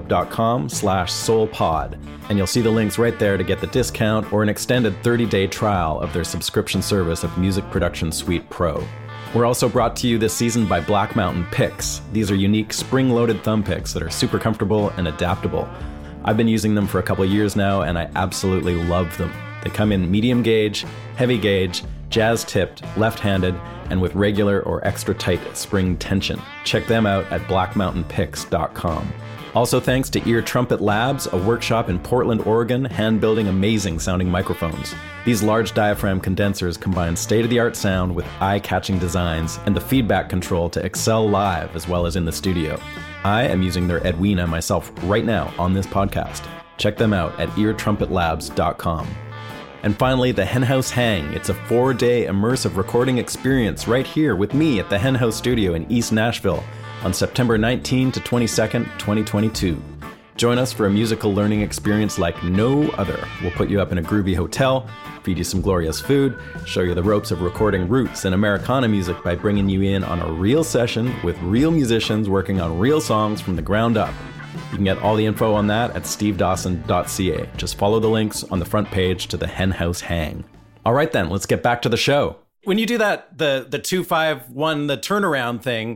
iZotope.com/soulpod, and you'll see the links right there to get the discount or an extended 30-day trial of their subscription service of Music Production Suite Pro. We're also brought to you this season by Black Mountain Picks. These are unique spring-loaded thumb picks that are super comfortable and adaptable. I've been using them for a couple of years now, and I absolutely love them. They come in medium gauge, heavy gauge, jazz-tipped, left-handed, and with regular or extra tight spring tension. Check them out at blackmountainpicks.com. Also thanks to Ear Trumpet Labs, a workshop in Portland, Oregon, hand-building amazing sounding microphones. These large diaphragm condensers combine state-of-the-art sound with eye-catching designs and the feedback control to excel live as well as in the studio. I am using their Edwina myself right now on this podcast. Check them out at eartrumpetlabs.com. And finally, the Henhouse Hang. It's a 4-day immersive recording experience right here with me at the Henhouse Studio in East Nashville on September 19 to 22nd, 2022. Join us for a musical learning experience like no other. We'll put you up in a groovy hotel, feed you some glorious food, show you the ropes of recording roots and Americana music by bringing you in on a real session with real musicians working on real songs from the ground up. You can get all the info on that at stevedawson.ca. Just follow the links on the front page to the Henhouse Hang. All right then, let's get back to the show. When you do that, the 2-5-1, the turnaround thing,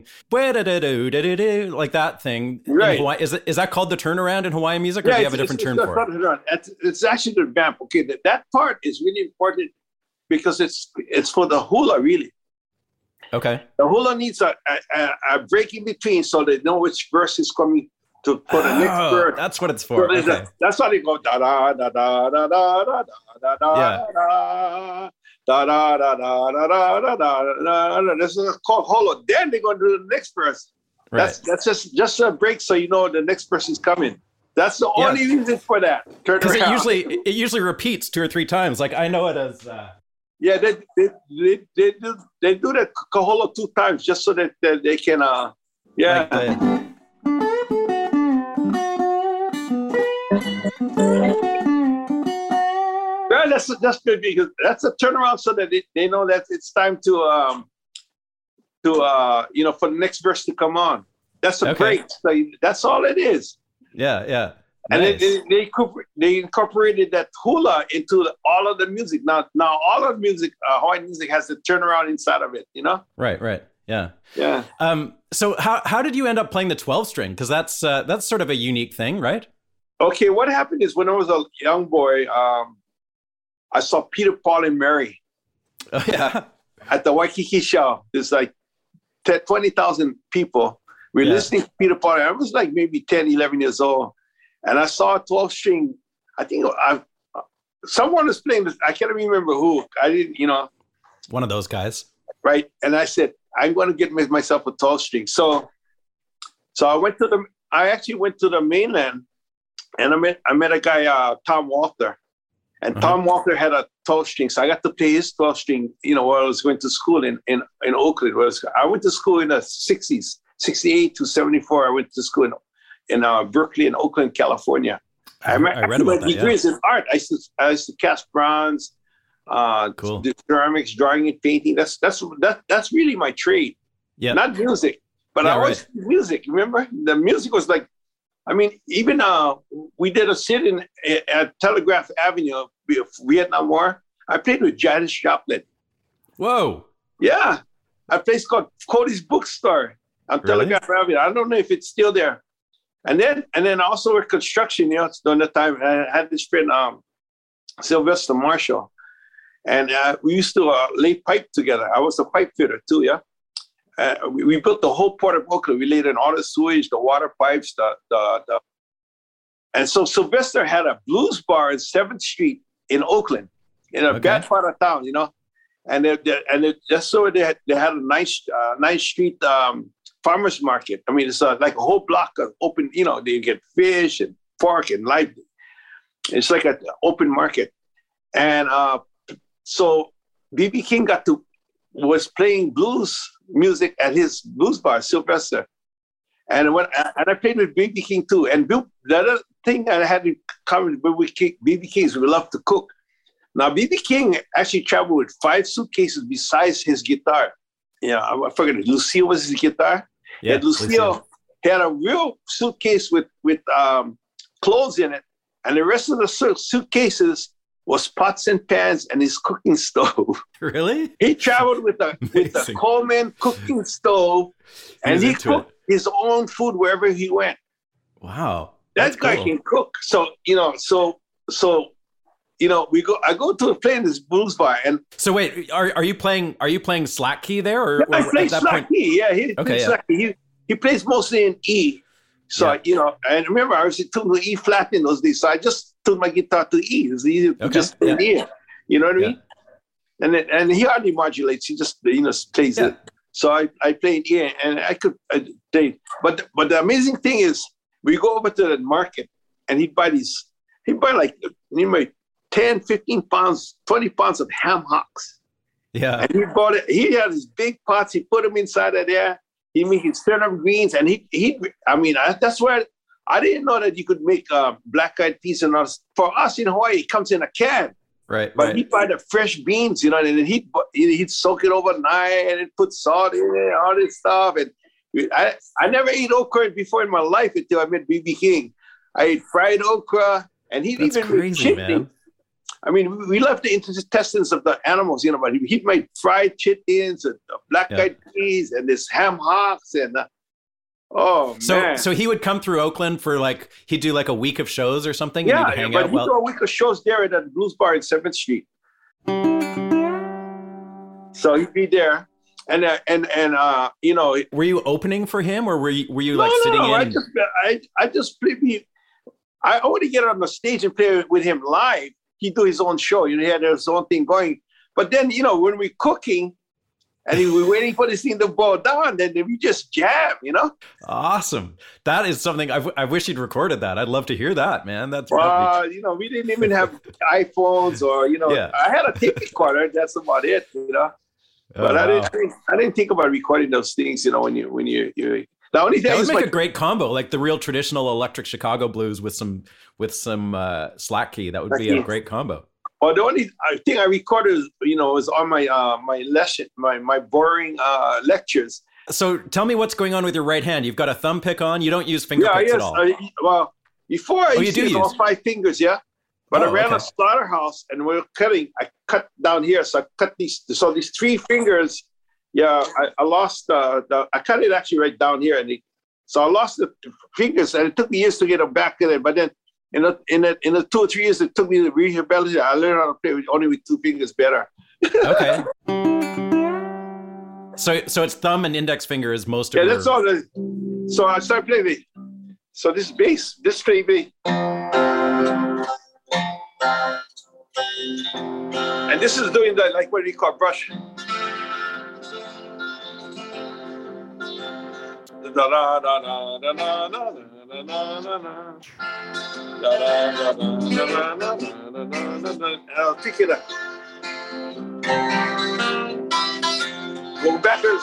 like that thing, right? In Hawaii, is that called the turnaround in Hawaiian music, or do you have a different term for it? It's actually the vamp. Okay, that part is really important because it's for the hula, really. Okay. The hula needs a break in between so they know which verse is coming to put the next verse. That's what it's for. So Okay. that's why they go da da da da da da da da da da da da da da da da. This is called holo. Then they go to the next verse. Right. That's just a break so you know the next person's coming. That's the only reason for that. Because it usually repeats 2 or 3 times. Like I know it as. Yeah, they do that kaholo 2 times just so that they can yeah. Well, that's good because that's a turnaround so that they know that it's time to for the next verse to come on. That's a break. So that's all it is. Yeah. And nice. they incorporated that hula into all of the music. Now all of the music, Hawaiian music has the turnaround inside of it, you know? Right. Yeah. Yeah. So how did you end up playing the 12-string? Because that's sort of a unique thing, right? Okay, what happened is when I was a young boy, I saw Peter, Paul, and Mary. Oh, yeah. At the Waikiki show. There's like 20,000 people. We're listening to Peter, Paul. I was like maybe 10, 11 years old. And I saw a 12-string. I think someone was playing this. I can't remember who. I didn't, One of those guys. Right. And I said, I'm going to get myself a 12-string. So I actually went to the mainland and I met a guy, Tom Walter. And Tom Walter had a 12-string. So I got to play his 12-string, while I was going to school in Oakland. I went to school in the 60s, 68 to 74. I went to school in Berkeley and Oakland, California. I read about that. Degrees in art. I used to cast bronze, cool. do ceramics, drawing and painting. That's really my trade. Yeah, not music, but I always did music. Remember, the music was like, even we did a sit-in at Telegraph Avenue, Vietnam War. I played with Janis Joplin. Whoa. Yeah, a place called Cody's Bookstore on Telegraph Avenue. I don't know if it's still there. And then also with construction, during that time, I had this friend, Sylvester Marshall, and we used to lay pipe together. I was a pipe fitter too, yeah. We built the whole port of Oakland. We laid in all the sewage, the water pipes, and so Sylvester had a blues bar in 7th Street in Oakland, in a bad part of town, and just so they had a nice street farmers market. It's like a whole block of open, they get fish and pork and live. It's like an open market. And so B.B. King was playing blues music at his blues bar, Sylvester. And I played with B.B. King too. And the other thing I had in common with B.B. King is we love to cook. Now, B.B. King actually traveled with 5 suitcases besides his guitar. I forget it. Lucille was his guitar. Yeah, and Lucille had a real suitcase with clothes in it. And the rest of the suitcases was pots and pans and his cooking stove. Really? He traveled with a Coleman cooking stove, and he cooked his own food wherever he went. Wow. That guy can cook. So, I go to play in this blues bar, and so wait, are you playing slack key there, or I play slack key? Yeah, he plays slack key. He plays mostly in E. So and remember, I was tuned to E flat in those days, so I just tuned my guitar to E. It's easy to just play E. You know what I mean? And he hardly modulates. He just plays it. So I played E, and I could play. But the amazing thing is, we go over to the market, and he'd buy like 10, 15 pounds, 20 pounds of ham hocks. Yeah. And he bought it. He had these big pots. He put them inside of there. He made his turnip greens. And that's where I didn't know that you could make black-eyed peas. And for us in Hawaii, it comes in a can. Right. But he'd buy the fresh beans, and then he'd soak it overnight and put salt in it, all this stuff. And I never ate okra before in my life until I met B.B. King. I ate fried okra, and he'd make chitney. Man. We left the intestines of the animals, but he made fried chitlins and black-eyed peas and this ham hocks and man. So he would come through Oakland for he'd do a week of shows or something. Yeah, and he'd hang but out he'd do a week of shows there at the blues bar in 7th Street. So he'd be there, you know, were you opening for him, or were you no, like sitting no, in? I just play. I already get on the stage and play with him live. He do his own show. You know, he had his own thing going. But then, you know, when we're cooking and we're waiting for this thing to boil down, then we just jam, you know? Awesome. That is something I wish you'd recorded that. I'd love to hear that, man. That's you know, we didn't even have iPhones or, you know, Yeah. I had a tape recorder. That's about it, you know? But I didn't think about recording those things, you know, when you the only thing that would is make like, a great combo, like the real traditional electric Chicago blues with some slack key. That would be a great combo. Well, the only thing I recorded, you know, was on my my lesson, my boring lectures. So tell me what's going on with your right hand. You've got a thumb pick on. You don't use finger picks at all. Well, before I used to use all 5 fingers, yeah. But I ran a slaughterhouse and we were cutting. I cut down here, so I cut these. So these 3 fingers, yeah. I lost I cut it actually right down here, so I lost the fingers, and it took me years to get them back in it. But then in the 2 or 3 years it took me to rehabilitate, I learned how to play only with 2 fingers better. Okay. So it's thumb and index finger is most of that's all. So I started playing so this bass, this play bass. And this is doing the, like what we call brush. I'll pick it up. Go backwards.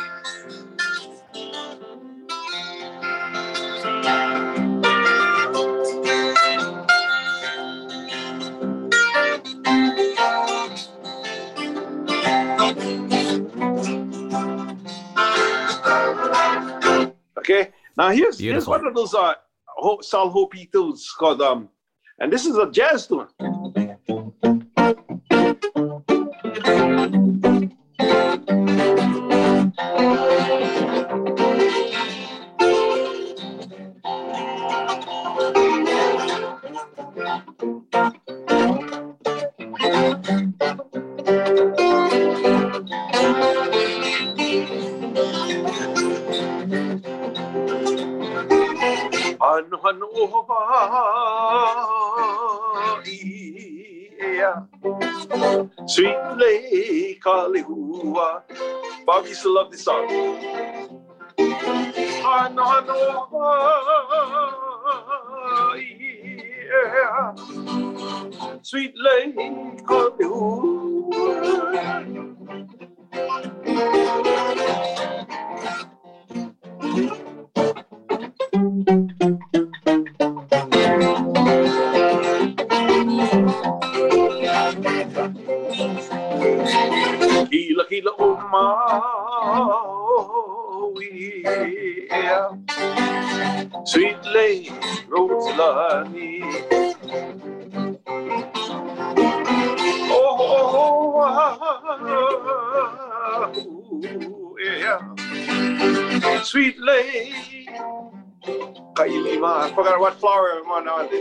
Okay, now here's one of those Sal Hopi tunes called and this is a jazz tune. Sweet Lake Kalehua. Bob used to love this song. Sweet Lake Kalehua. Kila kila Maui, Sweet Lake Rosalani. Yeah. Sweet Lake Kailima. I forgot what flower I'm on now.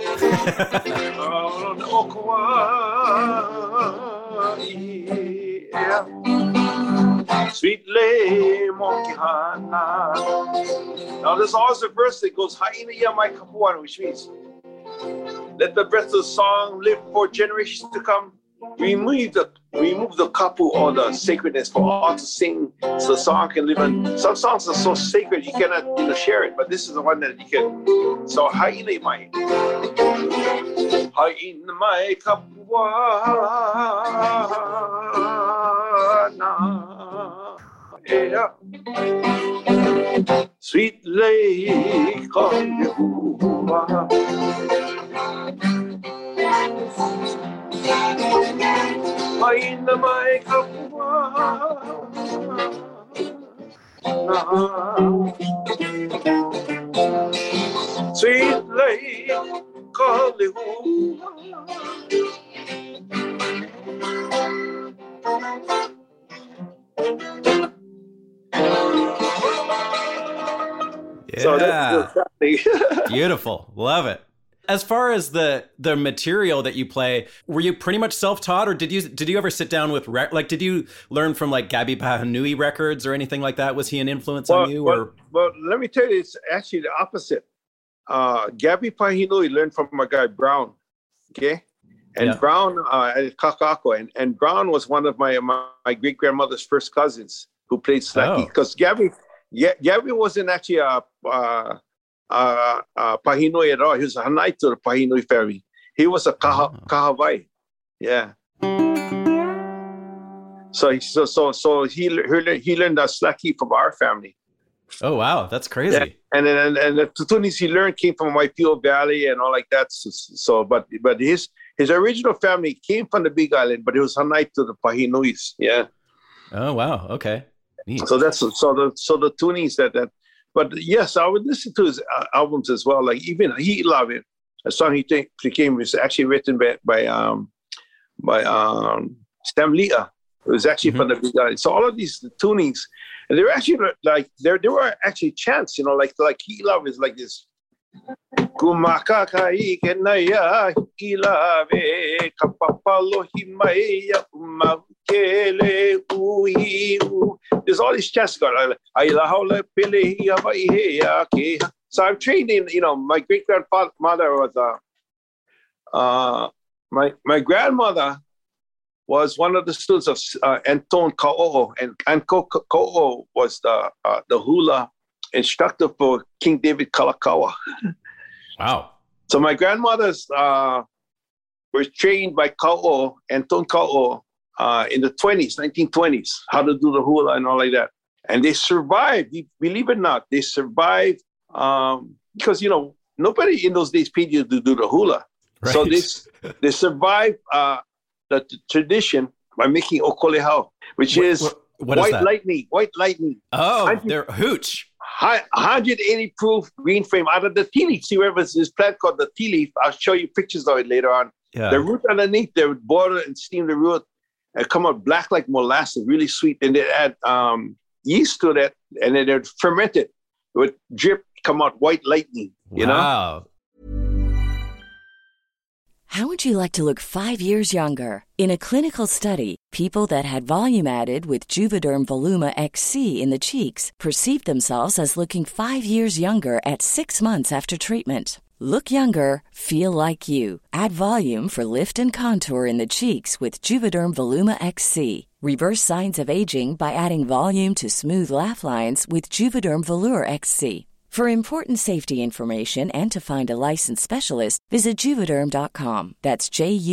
Yeah. Sweet Lay Monkihana. Now there's also a verse that goes Haina ya mai kapuana, which means let the breath of the song live for generations to come. Remove the kapu or the sacredness for all to sing so the song can live on. Some songs are so sacred you cannot share it, but this is the one that you can. So Haina mai kapuana. Yeah. Sweet Lake Kalehua. Haina mai kapuana. Sweet Lake Kalehua. Yeah. So Beautiful. Love it. As far as the material that you play, were you pretty much self-taught, or did you ever sit down with did you learn from like Gabby Pahinui records or anything like that? Was he an influence on you? Well, let me tell you, it's actually the opposite. Gabby Pahinui learned from my guy Brown, okay, and Brown at Kakako, and Brown was one of my great grandmother's first cousins who played slacky, because Gabby wasn't actually a Pahinui at all. He was a Hanai to the Pahinui family. He was a Kahavai. Yeah. So he learned that slacky from our family. Oh wow, that's crazy. Yeah. And the tutunis he learned came from Waipio Valley and all like that. But his original family came from the Big Island, but it was Hanai to the Pahinuis. Yeah. Oh wow. Okay. Neat. So that's the tunis that. But yes, I would listen to his albums as well. Like even He Love It, a song he became was actually written by Stam Leah. It was actually from the Big Island. So all of these tunings, and they were actually like there were actually chants, like He Love is like this. Kumakakai kenaya ilave kapapalo himaya umakele ui. There's all these chants going. So I'm trained in, my great grandmother was my grandmother was one of the students of Anton Ka'o'o, and Anton Ka'o'o was the hula instructor for King David Kalakaua. Wow. So my grandmothers were trained by Anton Ka'o'o, in the 1920s, how to do the hula and all like that. And they survived, believe it or not, they survived because, nobody in those days paid you to do the hula. Right. So they survived the tradition by making okolehau, which is white lightning. Oh, they're hooch. 180 proof green frame out of the tea leaf. See, wherever this plant called the tea leaf, I'll show you pictures of it later on. Yeah. The root underneath, they would boil it and steam the root and come out black like molasses, really sweet. And they add yeast to that, and then they'd ferment it. It would drip, come out white lightning, Wow. How would you like to look 5 years younger? In a clinical study, people that had volume added with Juvederm Voluma XC in the cheeks perceived themselves as looking 5 years younger at 6 months after treatment. Look younger, feel like you. Add volume for lift and contour in the cheeks with Juvederm Voluma XC. Reverse signs of aging by adding volume to smooth laugh lines with Juvederm Volure XC. For important safety information and to find a licensed specialist, visit Juvederm.com. That's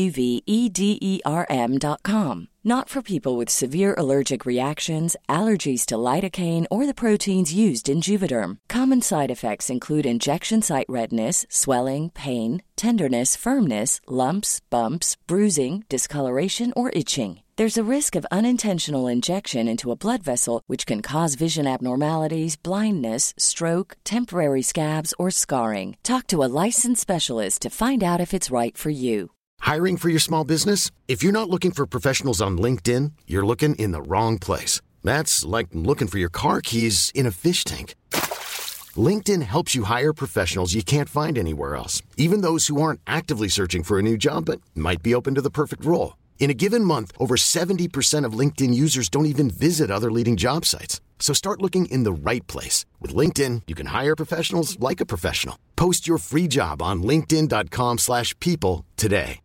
JUVEDERM.com. Not for people with severe allergic reactions, allergies to lidocaine, or the proteins used in Juvederm. Common side effects include injection site redness, swelling, pain, tenderness, firmness, lumps, bumps, bruising, discoloration, or itching. There's a risk of unintentional injection into a blood vessel, which can cause vision abnormalities, blindness, stroke, temporary scabs, or scarring. Talk to a licensed specialist to find out if it's right for you. Hiring for your small business? If you're not looking for professionals on LinkedIn, you're looking in the wrong place. That's like looking for your car keys in a fish tank. LinkedIn helps you hire professionals you can't find anywhere else, even those who aren't actively searching for a new job but might be open to the perfect role. In a given month, over 70% of LinkedIn users don't even visit other leading job sites. So start looking in the right place. With LinkedIn, you can hire professionals like a professional. Post your free job on linkedin.com/people today.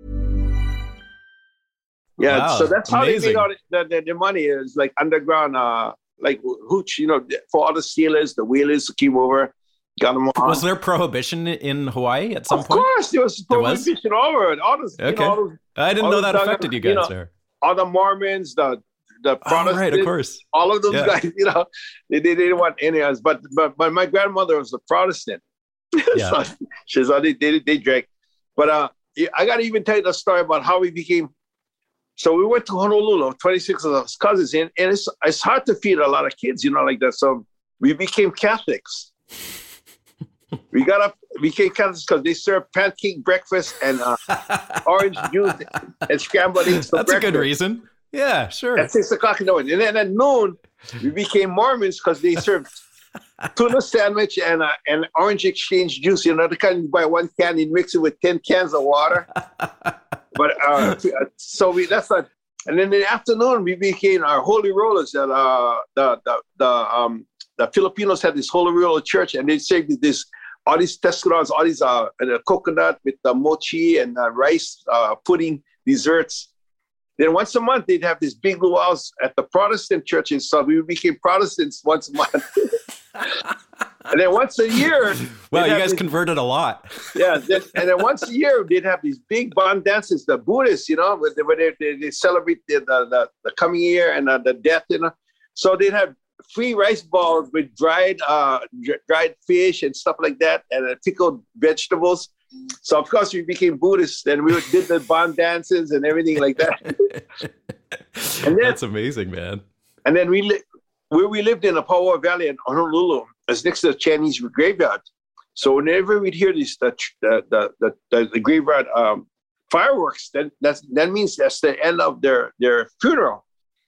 Yeah, wow, so that's how amazing. they make all the money is like underground, like hooch, for all the Steelers, the Whalers who came over. Got them on. Was there prohibition in Hawaii at some point? Of course, there was prohibition over it. All those, okay. I didn't know that affected you guys there. All the Mormons, the Protestants, right, of course. All of those guys, they didn't want any of us. But my grandmother was a Protestant. Yeah. So they drank. But I got to even tell you the story about how we became. So we went to Honolulu, 26 of us cousins, and it's hard to feed a lot of kids, like that. So we became Catholics. We became Catholics because they served pancake breakfast and orange juice and scrambled eggs for That's breakfast. A good reason. Yeah, sure. At 6 o'clock in the morning. And then at noon, we became Mormons because they served tuna sandwich and orange exchange juice. You know, the kind you buy one can and mix it with 10 cans of water. But that's not. And then in the afternoon, we became our holy rollers. That the Filipinos had this holy roller church, and they served this all these tescurons, all these coconut with mochi and rice pudding desserts. Then once a month, they'd have this big luau's at the Protestant churches. So we became Protestants once a month. And then once a year... Wow, you guys converted a lot. Yeah. And then once a year, they'd have these big bond dances, the Buddhists, you know, where they celebrate the coming year and the death, you know. So they'd have free rice balls with dried fish and stuff like that, and pickled vegetables. So of course we became Buddhists, and we did the bond dances and everything like that. And then, that's amazing, man. And then where we lived in the Paua Valley in Honolulu, it's next to the Chinese graveyard. So whenever we'd hear this the graveyard fireworks, that means that's the end of their funeral.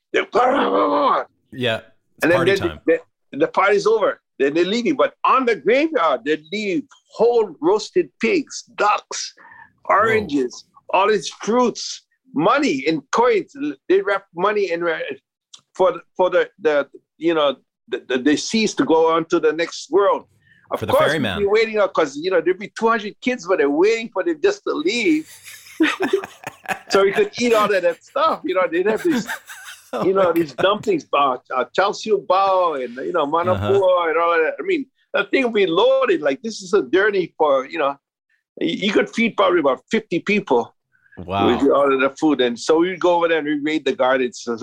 Yeah. And then the party's over. Then they're leaving. But on the graveyard, they leave whole roasted pigs, ducks, oranges, all these fruits, money in coins. They wrap money in for the deceased to go on to the next world. Of course, ferryman. We'd be waiting up because there'd be 200 kids, but they're waiting for them just to leave, so we could eat all of that stuff. They'd have this. These dumplings, chao siu bao, and manapua and all of that. I mean, that thing would be loaded. Like, this is a journey for, you could feed probably about 50 people. Wow. With all of the food. And so we'd go over there and we'd raid the gardens. So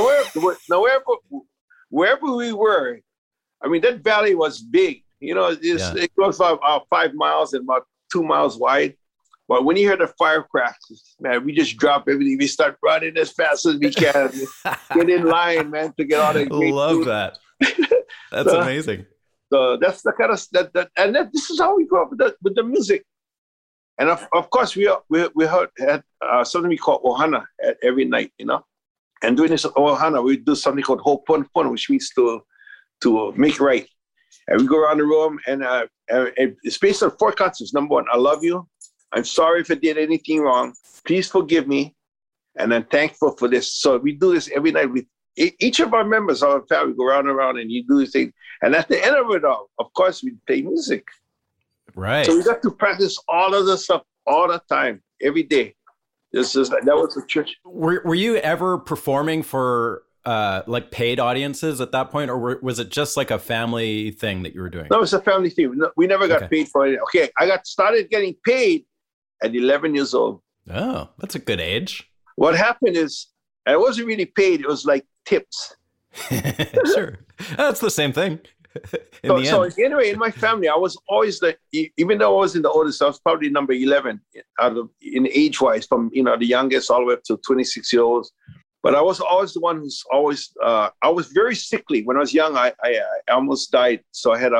wherever we were, I mean, that valley was big. It goes about 5 miles and about 2 miles wide. But when you hear the firecrackers, man, we just drop everything. We start running as fast as we can. Get in line, man, to get all the great Love food. that. That's amazing. So that's the kind of this is how we grew up with the music. And of course, we had something we call ohana every night, And during this ohana, we do something called ho'oponopono, which means to make right. And we go around the room, and it's based on 4 concepts. Number 1, I love you. I'm sorry if I did anything wrong. Please forgive me. And I'm thankful for this. So we do this every night with each of our members of our family. Go around and around, and you do this thing. And at the end of it all, of course, we play music. Right. So we got to practice all of this stuff all the time, every day. That was the church. Were you ever performing for like paid audiences at that point, or was it just like a family thing that you were doing? No, it's a family thing. No, we never got paid for it. Okay, I started getting paid at 11 years old. Oh, that's a good age. What happened is, I wasn't really paid. It was like tips. Sure. That's the same thing. So anyway, in my family, I was always even though I wasn't the oldest, I was probably number 11 in age-wise, from the youngest all the way up to 26-year-olds. But I was always the one who's always, I was very sickly. When I was young, I almost died. So I had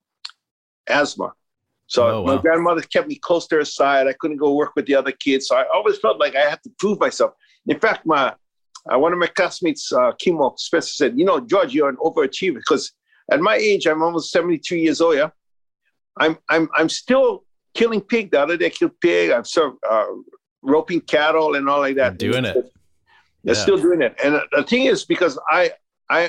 asthma. So my grandmother kept me close to her side. I couldn't go work with the other kids. So I always felt like I had to prove myself. In fact, one of my classmates, Kimo Spencer, said, George, you're an overachiever. Because at my age, I'm almost 73 years old. Yeah? I'm still killing pig. The other day I killed pig. I'm still roping cattle and all like that. You're doing it. They're still doing it. And the thing is, because I am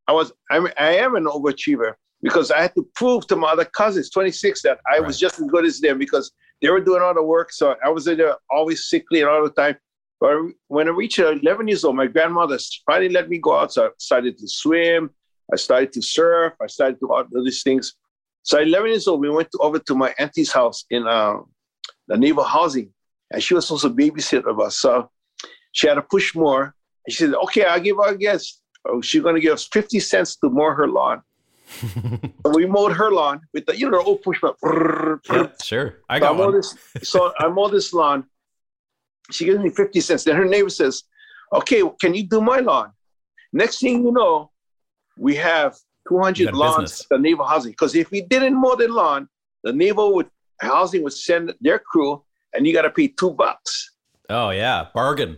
an overachiever, because I had to prove to my other cousins, 26, that I was just as good as them, because they were doing all the work. So I was there always sickly and all the time. But when I reached 11 years old, my grandmother finally let me go out. So I started to swim. I started to surf. I started to do all these things. So at 11 years old, we went over to my auntie's house in the naval housing. And she was supposed to babysit of us. So she had to push more. And she said, okay, I'll give her a guess. Oh, she's going to give us 50 cents to mow her lawn. So we mowed her lawn with the old push button. Yeah, sure. I got one. So I mowed this lawn. She gives me 50 cents. Then her neighbor says, okay, can you do my lawn? Next thing you know, we have 200 lawns at the naval housing. Because if we didn't mow the lawn, the naval housing would send their crew, and you got to pay $2. Oh, yeah. Bargain.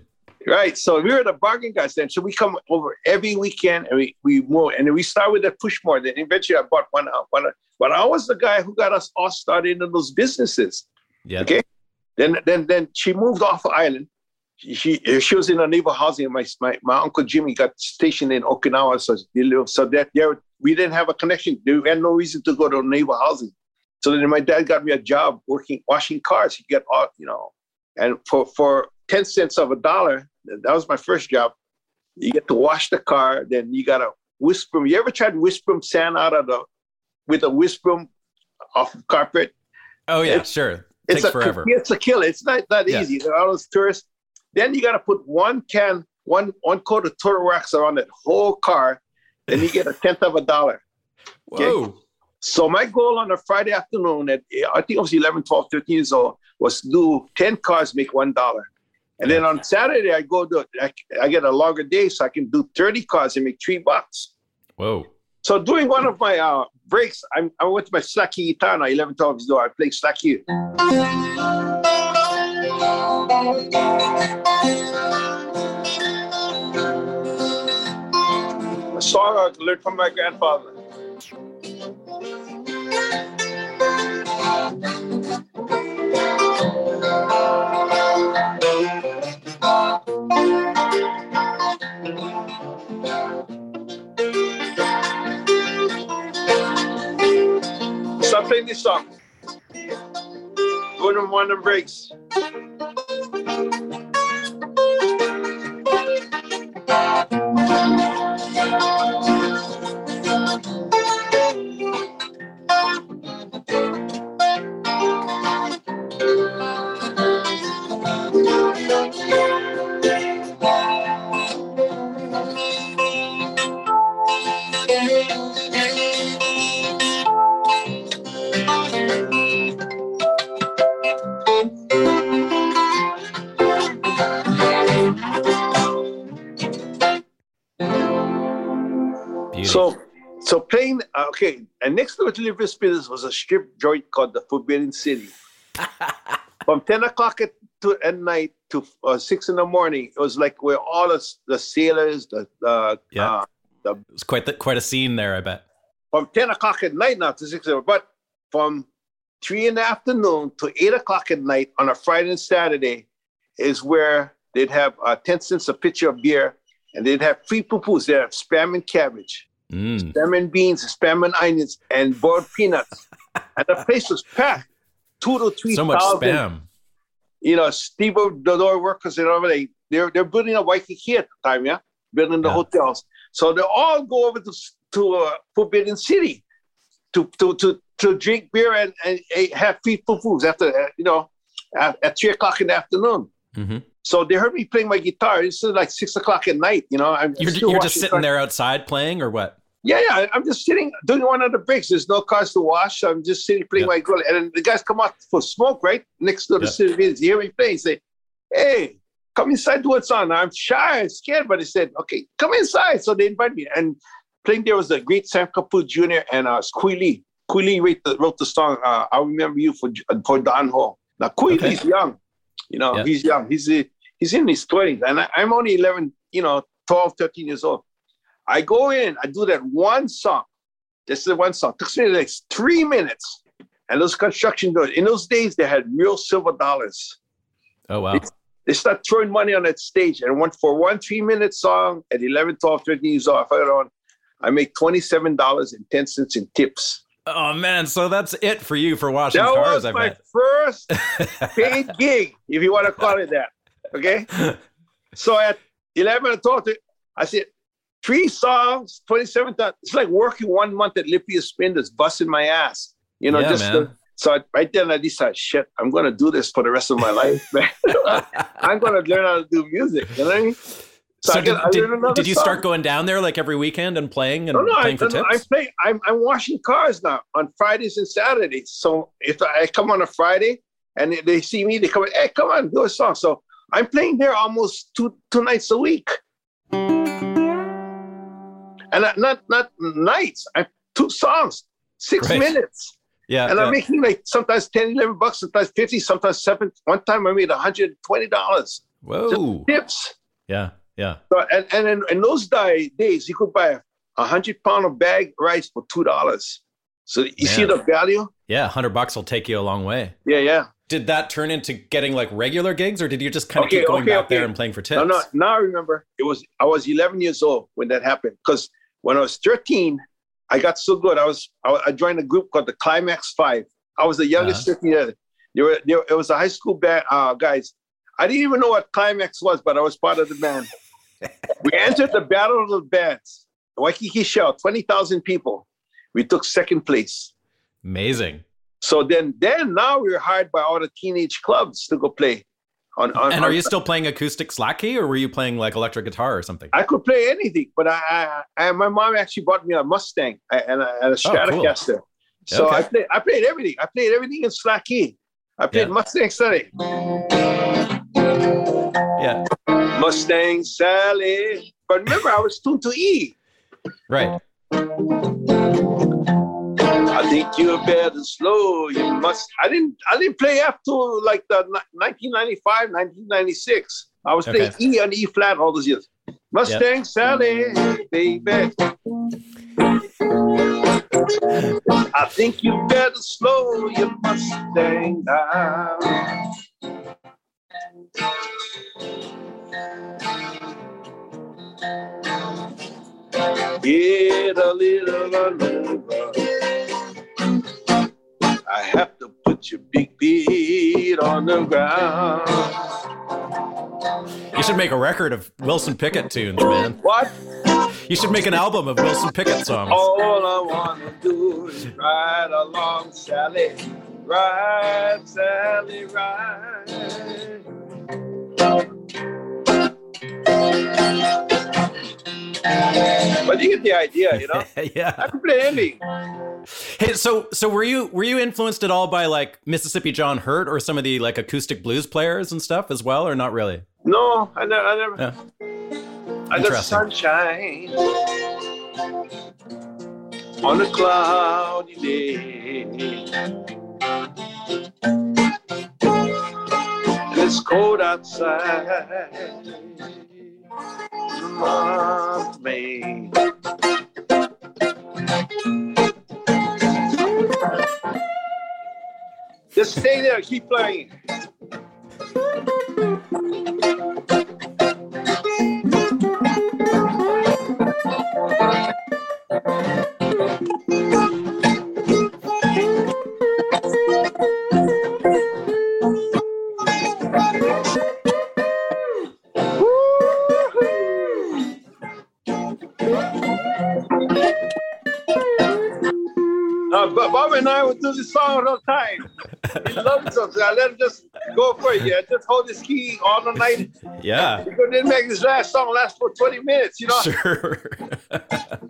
Right. So we were the bargain guys then. So we come over every weekend and we move. And then we start with the Pushmore. Then eventually I bought one out. But I was the guy who got us all started in those businesses. Yeah. Okay. Then she moved off the island. She was in a neighbor housing. My Uncle Jimmy got stationed in Okinawa. So that there we didn't have a connection. We had no reason to go to neighbor housing. So then my dad got me a job washing cars. He got all, and for 10 cents of a dollar, that was my first job. You get to wash the car, then you got to whisk broom. You ever tried whisk broom sand with a whisk broom off the carpet? Oh, yeah, sure. It takes forever. It's a killer. It's not that easy. There are all those tourists. Then you got to put one coat of turtle wax around that whole car, and you get a tenth of a dollar. Okay? Whoa. So my goal on a Friday afternoon I think I was 11, 12, 13 years old, was to do 10 cars, make $1. And then on Saturday, I get a longer day, so I can do 30 cars and make $3. Whoa. So during one of my breaks, I went to my slacky guitar now, 11, 12 years old. I play slacky. A song I learned from my grandfather. Stop playing this song. Go to one of the breaks. So playing, and next to Liver Spinners was a strip joint called the Forbidden City. From 10 o'clock at night to 6 in the morning, it was like where all the sailors, it was quite a scene there, I bet. From 10 o'clock at night now to 6 hours, but from 3 in the afternoon to 8 o'clock at night on a Friday and Saturday is where they'd have 10 cents a pitcher of beer, and they'd have free poo-poos. They'd have spam and cabbage. Spam and beans, spam and onions, and boiled peanuts. And the place was packed. 2,000 to 3,000. So much spam. Stevedore workers and all they're building a Waikiki at the time, building the hotels. So they all go over to Forbidden City to drink beer and have free foods after at 3 o'clock in the afternoon. Mm-hmm. So they heard me playing my guitar. It's like 6 o'clock at night. You're just sitting there outside playing, or what? Yeah. I'm just sitting, doing one of the breaks. There's no cars to wash. So I'm just sitting playing my guitar. And then the guys come out for smoke, right? Next to the city. They hear me playing. Say, hey, come inside, do what's on. I'm shy, I'm scared. But they said, okay, come inside. So they invited me. And playing there was the great Sam Kaput Jr. and Kui Lee. Kui Lee wrote the song, I'll Remember You for Don Ho. Now, Kui Lee's young. He's young. He's in his 20s. And I'm only 11, 12, 13 years old. I go in, I do that one song. Just the one song. It took me like 3 minutes. And those construction doors, in those days, they had real silver dollars. Oh, wow. They start throwing money on that stage. And for one 3-minute song at 11, 12, 13 years old, I make $27.10 in tips. Oh, man. So that's it for you for washing cars, I bet. That was my first paid gig, if you want to call it that. Okay? So at 11 and 12, I said, 3 songs, 27 times. It's like working 1 month at Lippia Spinners, busting my ass. So right then I decided, shit, I'm going to do this for the rest of my life, man. I'm going to learn how to do music. You know what I mean? So did you start going down there like every weekend and playing playing for tips? I'm washing cars now on Fridays and Saturdays. So if I come on a Friday and they see me, they come, hey, come on, do a song. So I'm playing there almost two nights a week. And not nights. 2 songs, 6 minutes. Yeah. And I'm making like sometimes $10, $11, sometimes $50, sometimes $7. One time I made $120. Whoa. Just tips. Yeah. Yeah. So, and in those days, you could buy 100 pound of bag rice for $2. So you see the value? Yeah, $100 will take you a long way. Yeah. Did that turn into getting like regular gigs, or did you just kind of keep going back there and playing for tips? No. Now I remember. I was 11 years old when that happened. Because when I was 13, I got so good. I joined a group called the Climax 5. I was the youngest 13 years. It was a high school band, guys. I didn't even know what Climax was, but I was part of the band. We entered the Battle of the Bands, Waikiki Shell, 20,000 people. We took second place. Amazing. So then now we were hired by all the teenage clubs to go play. And are you still playing acoustic slack key, or were you playing like electric guitar or something? I could play anything, but my mom actually bought me a Mustang and a Stratocaster. Cool. So okay. I played everything. I played everything in slack key. I played Mustang Sally. Yeah. Mustang Sally. But remember, I was tuned to E. Right. I think you're better slow. You must. I didn't play F till like the 1995, 1996. I was playing E on E flat all those years. Mustang Sally, baby. I think you better slow your Mustang down. Get a little over. I have to put your big feet on the ground. You should make a record of Wilson Pickett tunes, man. What? You should make an album of Wilson Pickett songs. All I want to do is ride along, Sally. Ride, Sally, ride. But you get the idea, you know? Yeah. I can play anything. Hey, so were you influenced at all by like Mississippi John Hurt or some of the like acoustic blues players and stuff as well, or not really? No, I never. Yeah. I got sunshine on a cloudy day. And it's cold outside. The month of May. Just stay there, keep playing. Bob and I would do this song all the time. He loves it, so I let him just go for it. Yeah, just hold his key all the night. Yeah. Because didn't make this last song last for 20 minutes, you know? Sure. But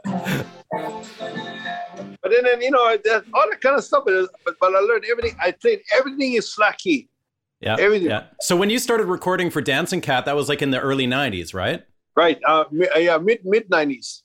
then you know, all that kind of stuff. But I learned everything. I played everything in slack key. Yeah. Everything. Yeah. So when you started recording for Dancing Cat, that was like in the early 90s, right? Right. Mid 90s.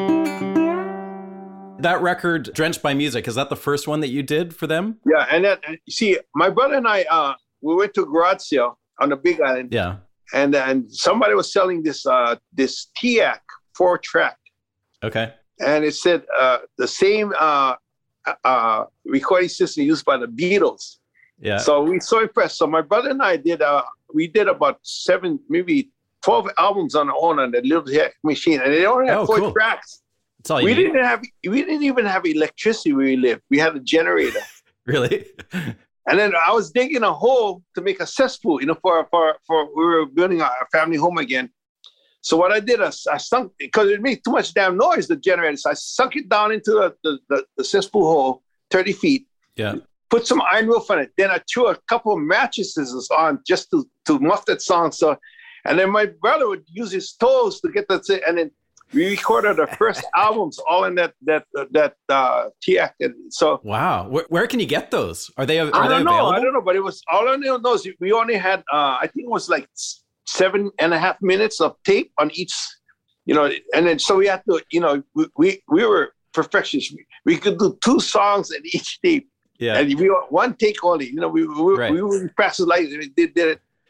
That record, Drenched by Music, is that the first one that you did for them? Yeah, and then see, my brother and I, we went to a garage sale on the Big Island. Yeah. And somebody was selling this TEAC 4-track. Okay. And it said the same recording system used by the Beatles. Yeah. So we were so impressed. So my brother and I did about 7, maybe 12 albums on our own on that little machine, and they only had 4 tracks. That's all you we didn't even have electricity where we lived. We had a generator. Really? And then I was digging a hole to make a cesspool, you know, for we were building our family home again. So what I did, I sunk, because it made too much damn noise, the generator. So I sunk it down into the cesspool hole, 30 feet. Yeah. Put some iron roof on it. Then I threw a couple of mattresses on just to muff that song. So, and then my brother would use his toes to get that, and then we recorded our first albums all in that TEAC. So wow, where can you get those? Are they available? I don't know, but it was all I know is we only had I think it was like 7.5 minutes of tape on each, you know, and then so we had to, you know, we were perfectionists. We could do 2 songs in each tape. Yeah, and we one take only. You know, we were fast as light. We did it.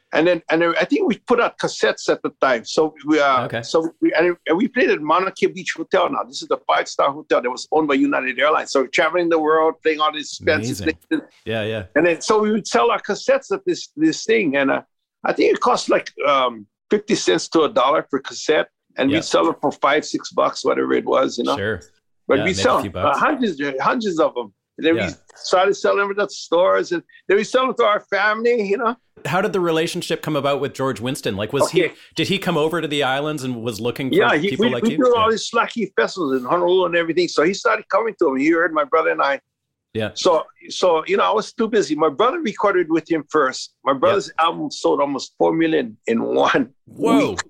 And I think we put out cassettes at the time. So we played at Mauna Kea Beach Hotel. Now this is the 5-star hotel that was owned by United Airlines. So we're traveling the world, playing all these expensive things. Yeah. And then so we would sell our cassettes at this thing, and I think it cost like 50 cents to $1 per cassette, and we'd sell it for $5-6, whatever it was, you know. Sure. But we sell hundreds of them. And then we started selling them at stores, and then we sell them to our family, you know. How did the relationship come about with George Winston? Like, did he come over to the islands and was looking for people like you? We do all these Slacky festivals in Honolulu and everything. So he started coming to him. He heard my brother and I. Yeah. So you know, I was too busy. My brother recorded with him first. My brother's album sold almost 4 million in 1 week.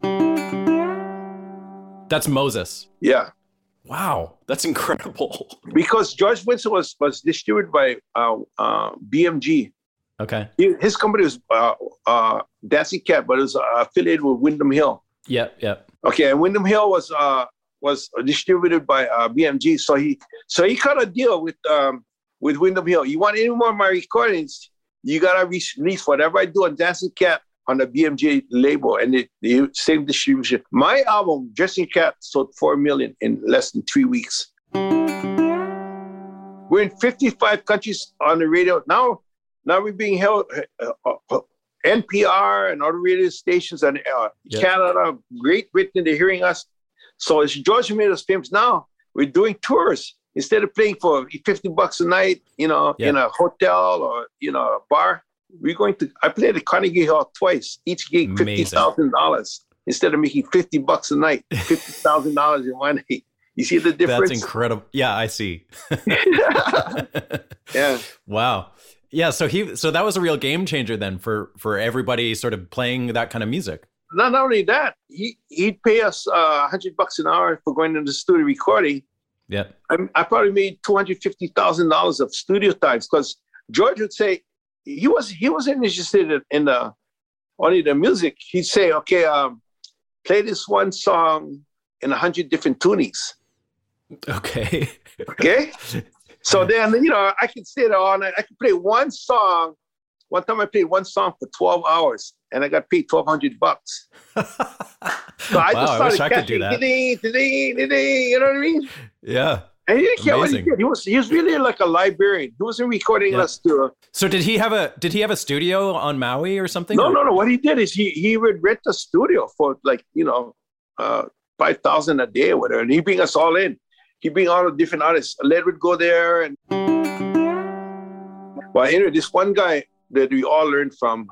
That's Moses. Yeah. Wow, that's incredible. Because George Winston was distributed by BMG. Okay. His company was Dancing Cat, but it was affiliated with Windham Hill. Yep. Okay, and Windham Hill was distributed by BMG. So he cut a deal with Windham Hill. You want any more of my recordings? You gotta release whatever I do on Dancing Cat on the BMG label, and the same distribution. My album, Dancing Cat, sold 4 million in less than 3 weeks. We're in 55 countries on the radio now. Now we're being held, NPR and other radio stations and Canada, Great Britain, they're hearing us. So as George made us famous now, we're doing tours. Instead of playing for $50 a night, you know, in a hotel or, you know, a bar, I played at Carnegie Hall twice, each gig $50,000. Instead of making $50 a night, $50,000 in 1 night. You see the difference? That's incredible. Yeah, I see. Yeah. Wow. Yeah, so that was a real game changer then for everybody sort of playing that kind of music. Not only that, he'd pay us $100 an hour for going into the studio recording. Yeah, I probably made $250,000 of studio times, because George would say he wasn't interested in only the music. He'd say, okay, play this one song in 100 different tunings. Okay. Okay. So then, you know, I could stay there all night. I could play one song. One time I played one song for 12 hours and I got paid $1,200. So I just started catching, you know what I mean? Yeah. And he didn't care what he did. He was really like a librarian. He wasn't recording us to. So did he have a studio on Maui or something? No. What he did is he would rent a studio for like, you know, $5,000 a day or whatever. And he'd bring us all in. He'd bring all the different artists. Led would go there. And well, anyway, this one guy that we all learned from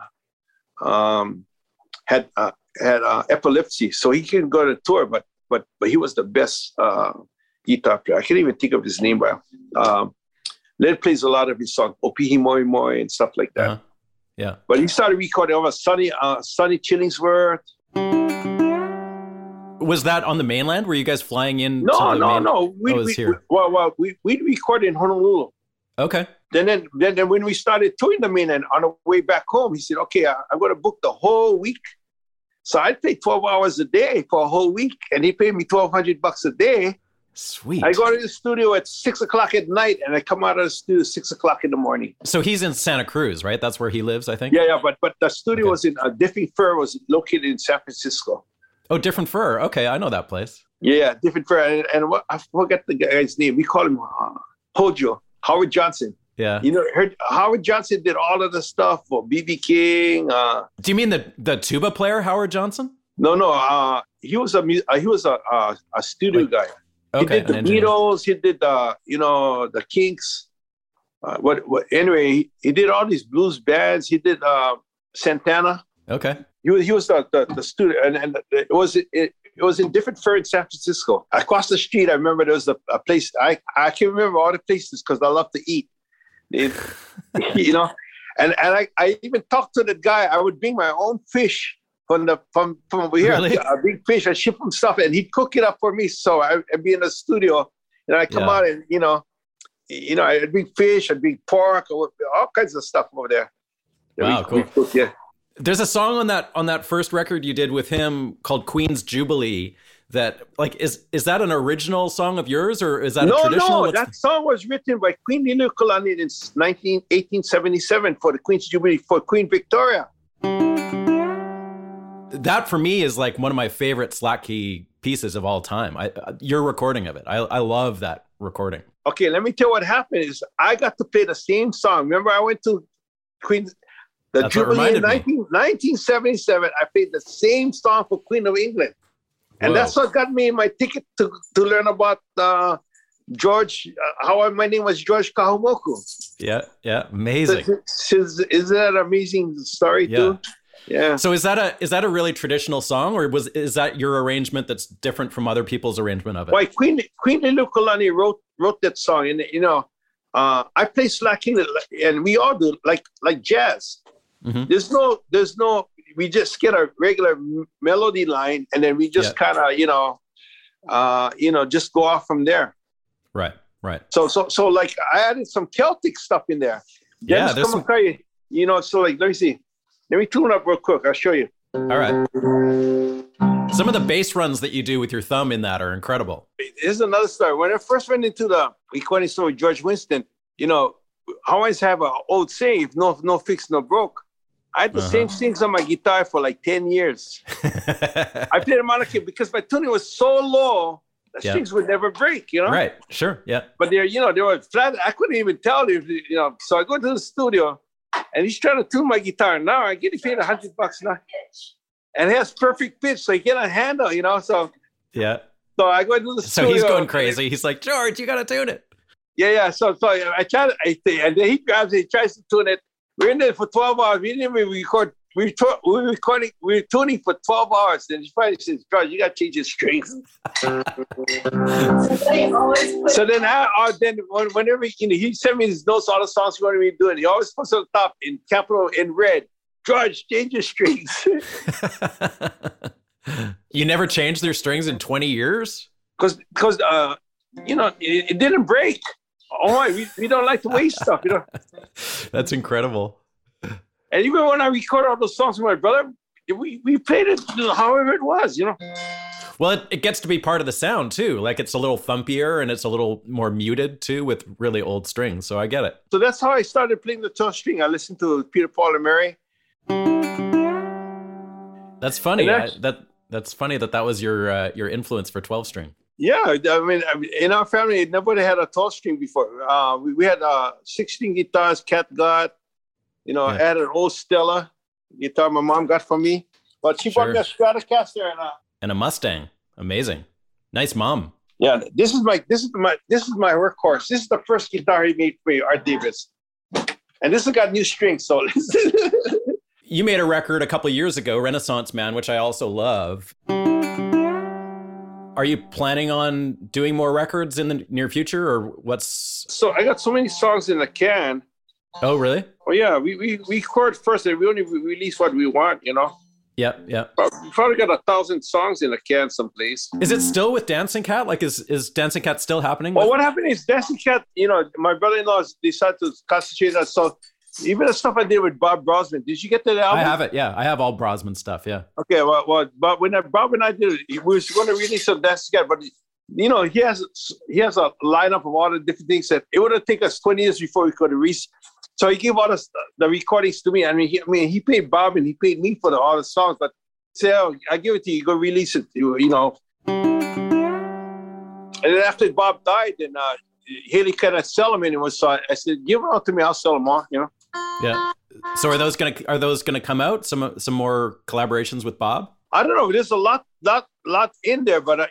had epilepsy, so he couldn't go to tour. But he was the best guitar player. I can't even think of his name, but Led plays a lot of his songs, Opihi Moi Moi and stuff like that. Uh-huh. Yeah. But he started recording over Sonny Chillingsworth. Was that on the mainland? Were you guys flying in? No. We'd record in Honolulu. Okay. Then when we started touring the mainland, on the way back home, he said, okay, I'm going to book the whole week. So I'd play 12 hours a day for a whole week, and he paid me $1,200 a day. Sweet. I go to the studio at 6:00 at night, and I come out of the studio at 6:00 in the morning. So he's in Santa Cruz, right? That's where he lives, I think? Yeah, but the studio was in Diffing Fir, was located in San Francisco. Oh, Different Fir. Okay, I know that place. Yeah, Diffing Fir. And I forget the guy's name. We call him Hojo, Howard Johnson. Yeah. You know, Howard Johnson did all of the stuff for B.B. King. Do you mean the tuba player, Howard Johnson? No. He was a studio guy. Okay. He did the Beatles. He did the Kinks. Anyway, he did all these blues bands. He did Santana. Okay. He was the studio, and it was in Different Fir in San Francisco. Across the street, I remember there was a place. I can't remember all the places because I love to eat. You know, and I even talked to the guy. I would bring my own fish from over here. Really? A big fish. I ship him stuff, and he'd cook it up for me. So I'd be in the studio, and I come out, and I'd bring fish, I'd bring pork, all kinds of stuff over there. Wow, cool. Cook, yeah. There's a song on that first record you did with him called Queen's Jubilee. That is that an original song of yours, or is that a traditional? No, that song was written by Queen Liliuokalani in 1877 for the Queen's Jubilee for Queen Victoria. That for me is like one of my favorite Slack Key pieces of all time. Your recording of it. I love that recording. Okay, let me tell you what happened is I got to play the same song. Remember, I went to the Jubilee in 1977. I played the same song for Queen of England. And that's what got me my ticket to learn about George, my name was George Kahumoku. Yeah, amazing. Is that an amazing story too? Yeah. So is that a really traditional song, or is that your arrangement that's different from other people's arrangement of it? Well, Queen Liliuokalani wrote that song, and I play Slack Key, and we all do like jazz. Mm-hmm. There's no. We just get a regular melody line, and then we just kind of just go off from there. Right. So like I added some Celtic stuff in there. Yeah, there's some... so like let me see. Let me tune up real quick. I'll show you. All right. Some of the bass runs that you do with your thumb in that are incredible. Here's another story. When I first went into the recording store with George Winston, Hawaiians have an old saying, no fix, no broke. I had the same things on my guitar for like 10 years. I played harmonica because my tuning was so low, the strings would never break, Right, sure, yeah. But they were flat. I couldn't even tell if, So I go to the studio, and he's trying to tune my guitar. Now I get paid $100 now, and it has perfect pitch, so he cannot handle, So yeah. So I go into the studio. So he's going crazy. He's like, George, you got to tune it. Yeah. So I try to, and then he grabs it, he tries to tune it. We're in there for 12 hours. We didn't even record. We were tuning for 12 hours. And he finally says, George, you got to change your strings. So then, whenever he sent me his notes, all the songs he wanted me to do, and he always puts on top in capital in red, George, change your strings. You never changed their strings in 20 years? Because it didn't break. Oh, we don't like to waste stuff, That's incredible. And even when I record all those songs with my brother, we played it however it was, Well, it gets to be part of the sound too. Like it's a little thumpier and it's a little more muted too with really old strings. So I get it. So that's how I started playing the 12 string. I listened to Peter, Paul, and Mary. That's funny. That's funny that was your influence for 12 string. Yeah, I mean, in our family, nobody had a 12 string before. We had 16 guitars. Cat got, I had an old Stella guitar my mom got for me, but she bought me a Stratocaster and a Mustang. Amazing, nice mom. Yeah, this is my workhorse. This is the first guitar he made for me, Art Davis, and this has got new strings. So you made a record a couple of years ago, Renaissance Man, which I also love. Are you planning on doing more records in the near future, or what's? So I got so many songs in the can. Oh, really? Oh, yeah. We record first, and we only release what we want, Yeah. We probably got 1,000 songs in the can someplace. Is it still with Dancing Cat? Like, is Dancing Cat still happening? Well, what happened is Dancing Cat, my brother-in-law decided to concentrate on so. Even the stuff I did with Bob Brosman. Did you get that album? I have it, yeah. I have all Brosman stuff, yeah. Okay, well but when Bob and I did it, we were going to release some Dancing Cat, but he has a lineup of all the different things that it would have taken us 20 years before we could have reached. So he gave all the recordings to me. I mean, he paid Bob and he paid me for all the songs, but say, I give it to you, go release it, And then after Bob died, then Haley couldn't sell them anymore. So I said, give it out to me, I'll sell them all, Yeah. So are those gonna come out? Some more collaborations with Bob? I don't know. There's a lot in there, but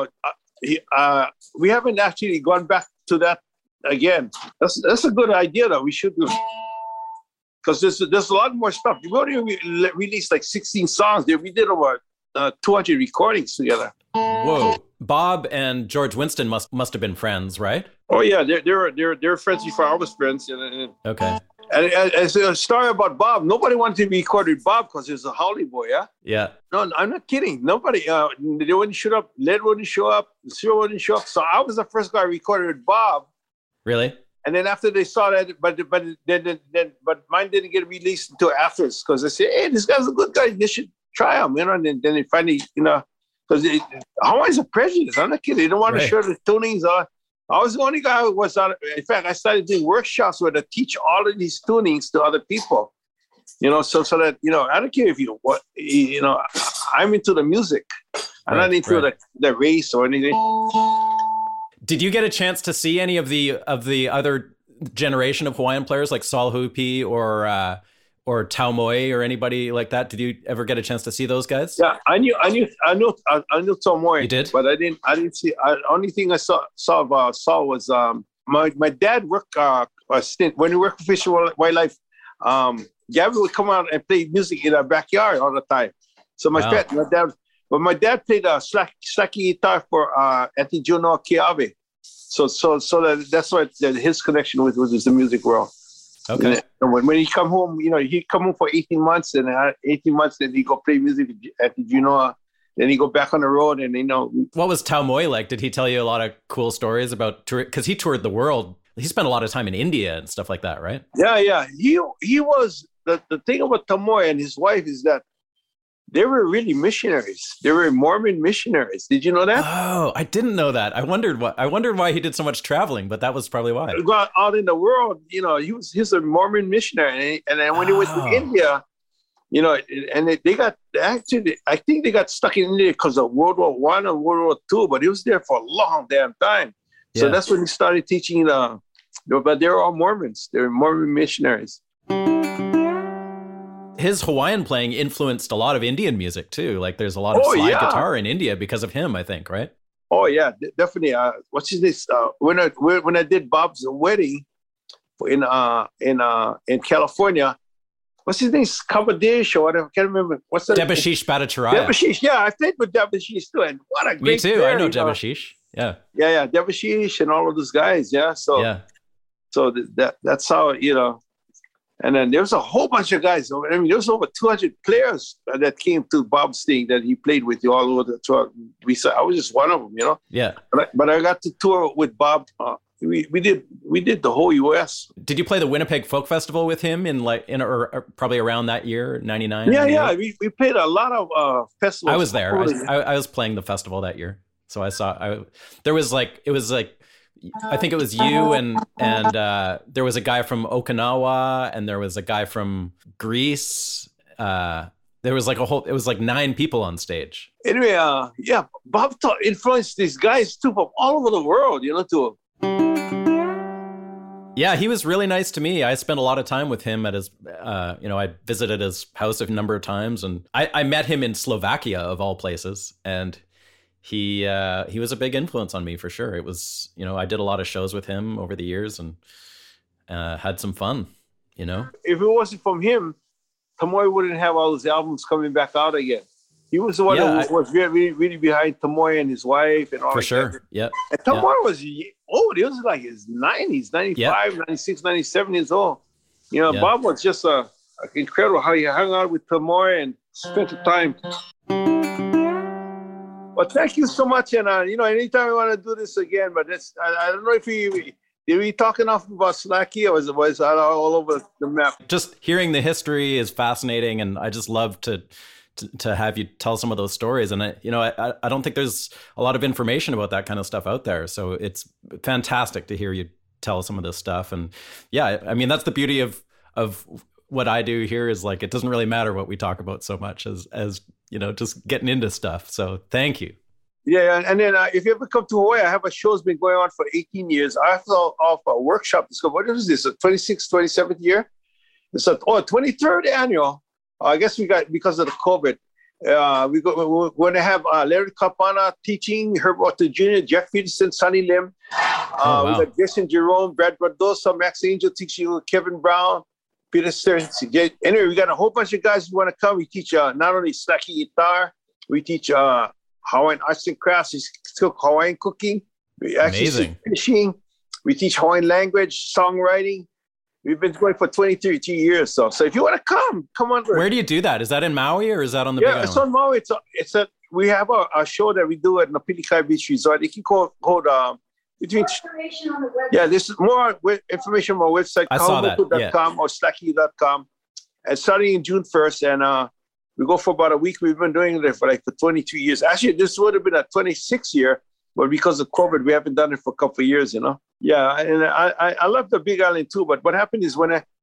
we haven't actually gone back to that again. That's a good idea though. We should do, because there's a lot more stuff. We already released like 16 songs there. We did over 200 recordings together. Whoa. Bob and George Winston must have been friends, right? Oh yeah, they're friends before I was friends. Okay. And as a story about Bob, nobody wanted to be recorded with Bob because he was a Holly boy, yeah? Yeah. No, I'm not kidding. Nobody, they wouldn't show up. Led wouldn't show up. Cyril wouldn't show up. So I was the first guy recorded with Bob. Really? And then after they saw that, but mine didn't get released until afterwards because they said, hey, this guy's a good guy. You should try him, And then they finally, because Hawaii's a prejudice. I'm not kidding. They don't want to share the tunings. I was the only guy who was on. In fact, I started doing workshops where I teach all of these tunings to other people. So that, I don't care if I'm into the music. I'm not into the race or anything. Did you get a chance to see any of the other generation of Hawaiian players like Saul Hupi or Tau Moe or anybody like that? Did you ever get a chance to see those guys? Yeah, I knew Tau Moe. You did? But I didn't see. Only thing I saw of Saul was my dad worked a stint when he worked for Fish and Wildlife. Gavin would come out and play music in our backyard all the time. So my dad played slacky guitar for Auntie Juno Keawe. So that's what his connection with was the music world. Okay. And when he come home, he'd come home for 18 months, and 18 months, then he go play music at the Junoa. Then he go back on the road, and What was Tau Moe like? Did he tell you a lot of cool stories about tour? Because he toured the world. He spent a lot of time in India and stuff like that, right? Yeah. He was the thing about Tau Moe and his wife is that they were really missionaries. They were Mormon missionaries. Did you know that? Oh, I didn't know that. I wondered why he did so much traveling, but that was probably why. Go out in the world, he's a Mormon missionary, and then when he went to India, and they got actually, I think they got stuck in India because of World War I and World War II, but he was there for a long damn time. So that's when he started teaching but they're all Mormons. They're Mormon missionaries. His Hawaiian playing influenced a lot of Indian music too. Like there's a lot of slide guitar in India because of him, I think, right? Oh yeah, definitely. What's his name? When I did Bob's wedding in California, what's his name? Kavadish or whatever. I can't remember. What's that? Debashish Bhattacharya. Debashish, yeah, I played with Debashish too, and what a great Me too. player, I know Debashish. Yeah. Yeah, Debashish and all of those guys. Yeah. So that's how And then there was a whole bunch of guys. I mean, there was over 200 players that came to Bob's thing that he played with all over the tour. I was just one of them, Yeah. But I got to tour with Bob. We did the whole U.S. Did you play the Winnipeg Folk Festival with him or probably around that year, 99? Yeah. We played a lot of festivals. I was there. I was playing the festival that year, so I saw. There was I think it was you and there was a guy from Okinawa and there was a guy from Greece. There was it was like 9 people on stage. Anyway, Bob influenced these guys too from all over the world, too. Yeah, he was really nice to me. I spent a lot of time with him at his, I visited his house a number of times, and I met him in Slovakia of all places, and he was a big influence on me for sure. It was, I did a lot of shows with him over the years and had some fun, If it wasn't from him, Tau Moe wouldn't have all his albums coming back out again. He was the one who was really, really behind Tau Moe and his wife and all that. For sure, yeah. And Tau Moe was old. He was like his 90s, 95, 96, 97 years old. Bob was just incredible how he hung out with Tau Moe and spent the time. Well, thank you so much. And, anytime we want to do this again, but I don't know if did we talk enough about Slacky or was it all over the map? Just hearing the history is fascinating. And I just love to have you tell some of those stories. And, I don't think there's a lot of information about that kind of stuff out there. So it's fantastic to hear you tell some of this stuff. And yeah, I mean, that's the beauty of what I do here is it doesn't really matter what we talk about so much as just getting into stuff. So thank you. Yeah, and then if you ever come to Hawaii, I have a show that's been going on for 18 years. I have off a workshop. What is this, a 26th, 27th year? It's 23rd annual. I guess we got, because of the COVID, we're going to have Larry Kapana teaching, Herb Otto Jr., Jeff Peterson, Sonny Lim. Wow. We got Jason Jerome, Brad Bardosa, Max Angel teaching, Kevin Brown, Peter Stearns. Anyway, we got a whole bunch of guys who want to come. We teach not only slacky guitar, we teach Hawaiian arts and crafts. We still Hawaiian cooking. We actually teach fishing. We teach Hawaiian language, songwriting. We've been going for 23 years. So if you want to come on. Where do you do that? Is that in Maui or is that on the Big Island? It's on Maui. We have a show that we do at Napilikai Beach Resort. You can call between. Information on the website. Yeah, this is more information on our website. I saw that. Kahumoku.com or slacky.com. And starting in June 1st, and we go for about a week. We've been doing it for 22 years. Actually, this would have been a 26th year, but because of COVID, we haven't done it for a couple of years, Yeah, and I love the Big Island too. But what happened is when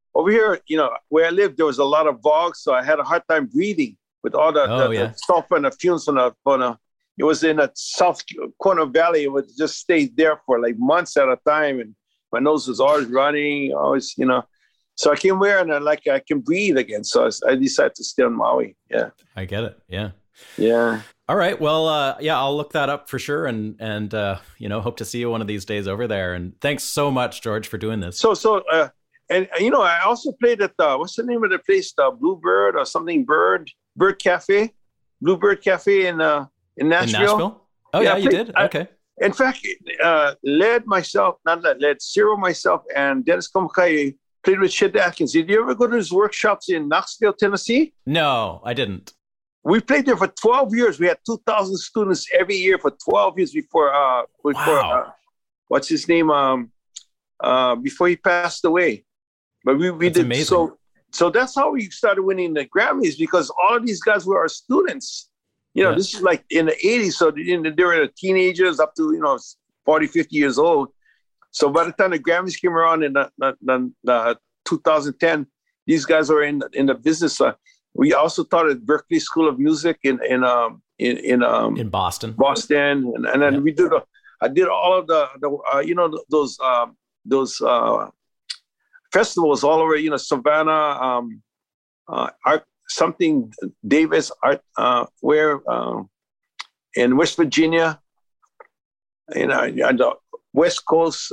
over here, where I lived, there was a lot of fog, so I had a hard time breathing with all the sulfur and the fumes it was in a south corner valley. It would just stay there for like months at a time, and my nose was always running, always, So I came here and I can breathe again. So I decided to stay on Maui. Yeah, I get it. Yeah. Yeah. All right. Well, I'll look that up for sure, and hope to see you one of these days over there. And thanks so much, George, for doing this. I also played at what's the name of the place? The Bluebird or something? Bird Cafe, Bluebird Cafe in Nashville. In Nashville? Oh yeah, you did. Okay. In fact, Cyril, myself, and Dennis Komakai played with Chet Atkins. Did you ever go to his workshops in Knoxville, Tennessee? No, I didn't. We played there for 12 years. We had 2,000 students every year for 12 years before what's his name? Before he passed away. But we did amazing. So that's how we started winning the Grammys, because all of these guys were our students. This is like in the 80s. So they were teenagers up to, 40, 50 years old. So by the time the Grammys came around in the 2010, these guys were in the business. We also taught at Berklee School of Music in Boston. And then I did all of those festivals all over, Savannah, Art something Davis Art, where in West Virginia, and the West Coast,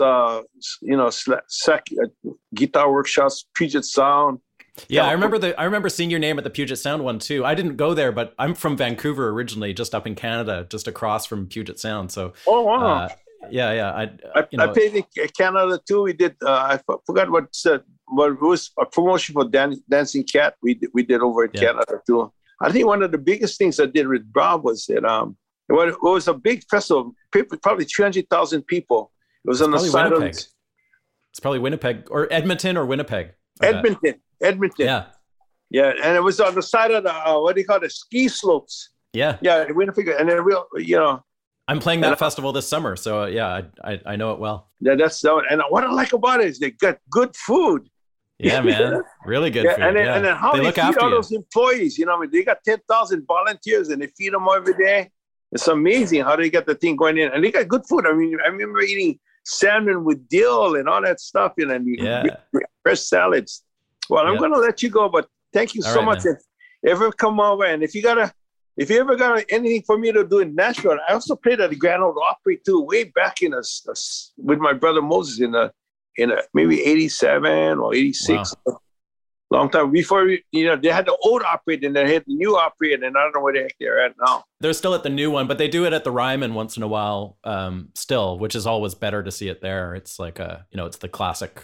guitar workshops, Puget Sound. Yeah, I remember seeing your name at the Puget Sound one too. I didn't go there, but I'm from Vancouver originally, just up in Canada, just across from Puget Sound. So, oh wow, I played in Canada too. We did. I forgot what it was a promotion for Dancing Cat. We did over in Canada too. I think one of the biggest things I did with Bob was that it was a big festival, probably 300,000 people. It was on the side of. It's probably Winnipeg or Edmonton or Winnipeg. Edmonton. Yeah, and it was on the side of the ski slopes. Yeah, Winnipeg, and then I'm playing that festival this summer, so I know it well. Yeah, and what I like about it is they got good food. Yeah, man, really good food. And then how they feed all those employees. They got 10,000 volunteers, and they feed them every day. It's amazing how they get the thing going in, and they got good food. I mean, I remember eating salmon with dill and all that stuff, and fresh salads. Well, I'm going to let you go, but thank you so much. If you ever come over, and if you ever got anything for me to do in Nashville, I also played at the Grand Ole Opry too, way back with my brother Moses in maybe 87 or 86. Wow. Long time before they had the old Opry, and they had the new Opry, and then I don't know where the heck they're at now. They're still at the new one, but they do it at the Ryman once in a while, still, which is always better to see it there. It's like it's the classic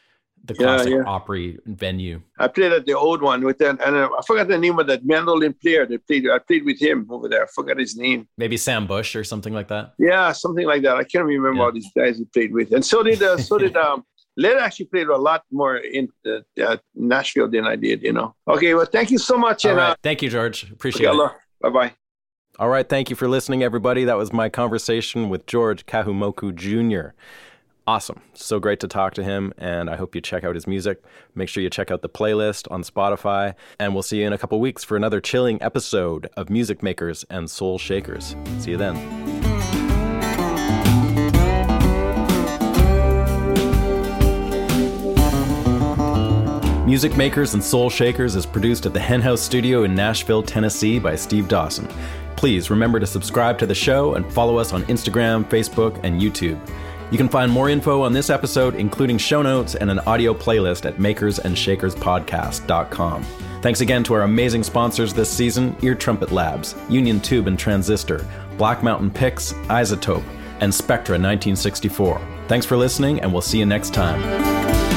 Opry venue. I played at the old one with them, and I forgot the name of that mandolin player. I played with him over there. I forgot his name. Maybe Sam Bush or something like that. Yeah, something like that. I can't remember all these guys he played with, and so did Led actually played a lot more in Nashville than I did. Okay, well, thank you so much. All right. Thank you, George. Appreciate it. Bye-bye. All right, thank you for listening, everybody. That was my conversation with George Kahumoku Jr. Awesome. So great to talk to him, and I hope you check out his music. Make sure you check out the playlist on Spotify, and we'll see you in a couple weeks for another chilling episode of Music Makers and Soul Shakers. See you then. Music Makers and Soul Shakers is produced at the Hen House Studio in Nashville, Tennessee by Steve Dawson. Please remember to subscribe to the show and follow us on Instagram, Facebook, and YouTube. You can find more info on this episode, including show notes and an audio playlist at makersandShakerspodcast.com. Thanks again to our amazing sponsors this season, Ear Trumpet Labs, Union Tube and Transistor, Black Mountain Picks, Isotope, and Spectra 1964. Thanks for listening, and we'll see you next time.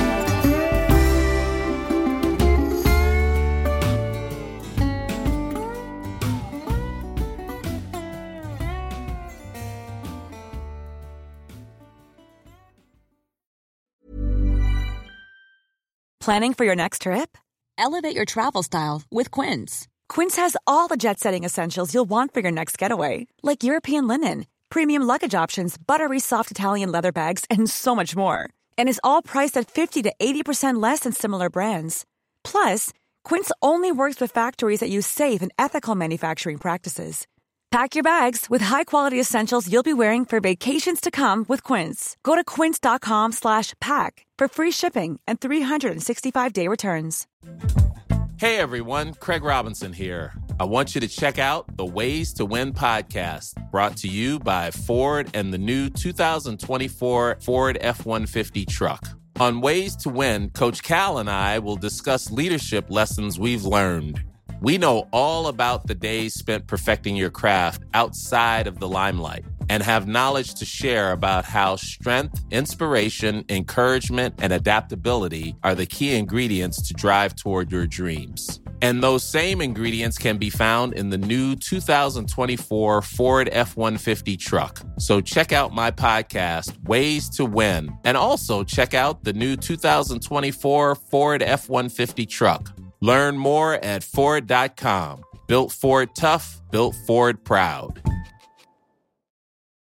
Planning for your next trip? Elevate your travel style with Quince. Quince has all the jet-setting essentials you'll want for your next getaway, like European linen, premium luggage options, buttery soft Italian leather bags, and so much more. And is all priced at 50 to 80% less than similar brands. Plus, Quince only works with factories that use safe and ethical manufacturing practices. Pack your bags with high-quality essentials you'll be wearing for vacations to come with Quince. Go to quince.com/pack for free shipping and 365-day returns. Hey everyone, Craig Robinson here. I want you to check out the Ways to Win podcast, brought to you by Ford and the new 2024 Ford F-150 truck. On Ways to Win, Coach Cal and I will discuss leadership lessons we've learned. We know all about the days spent perfecting your craft outside of the limelight and have knowledge to share about how strength, inspiration, encouragement, and adaptability are the key ingredients to drive toward your dreams. And those same ingredients can be found in the new 2024 Ford F-150 truck. So check out my podcast, Ways to Win, and also check out the new 2024 Ford F-150 truck. Learn more at Ford.com. Built Ford tough, built Ford proud.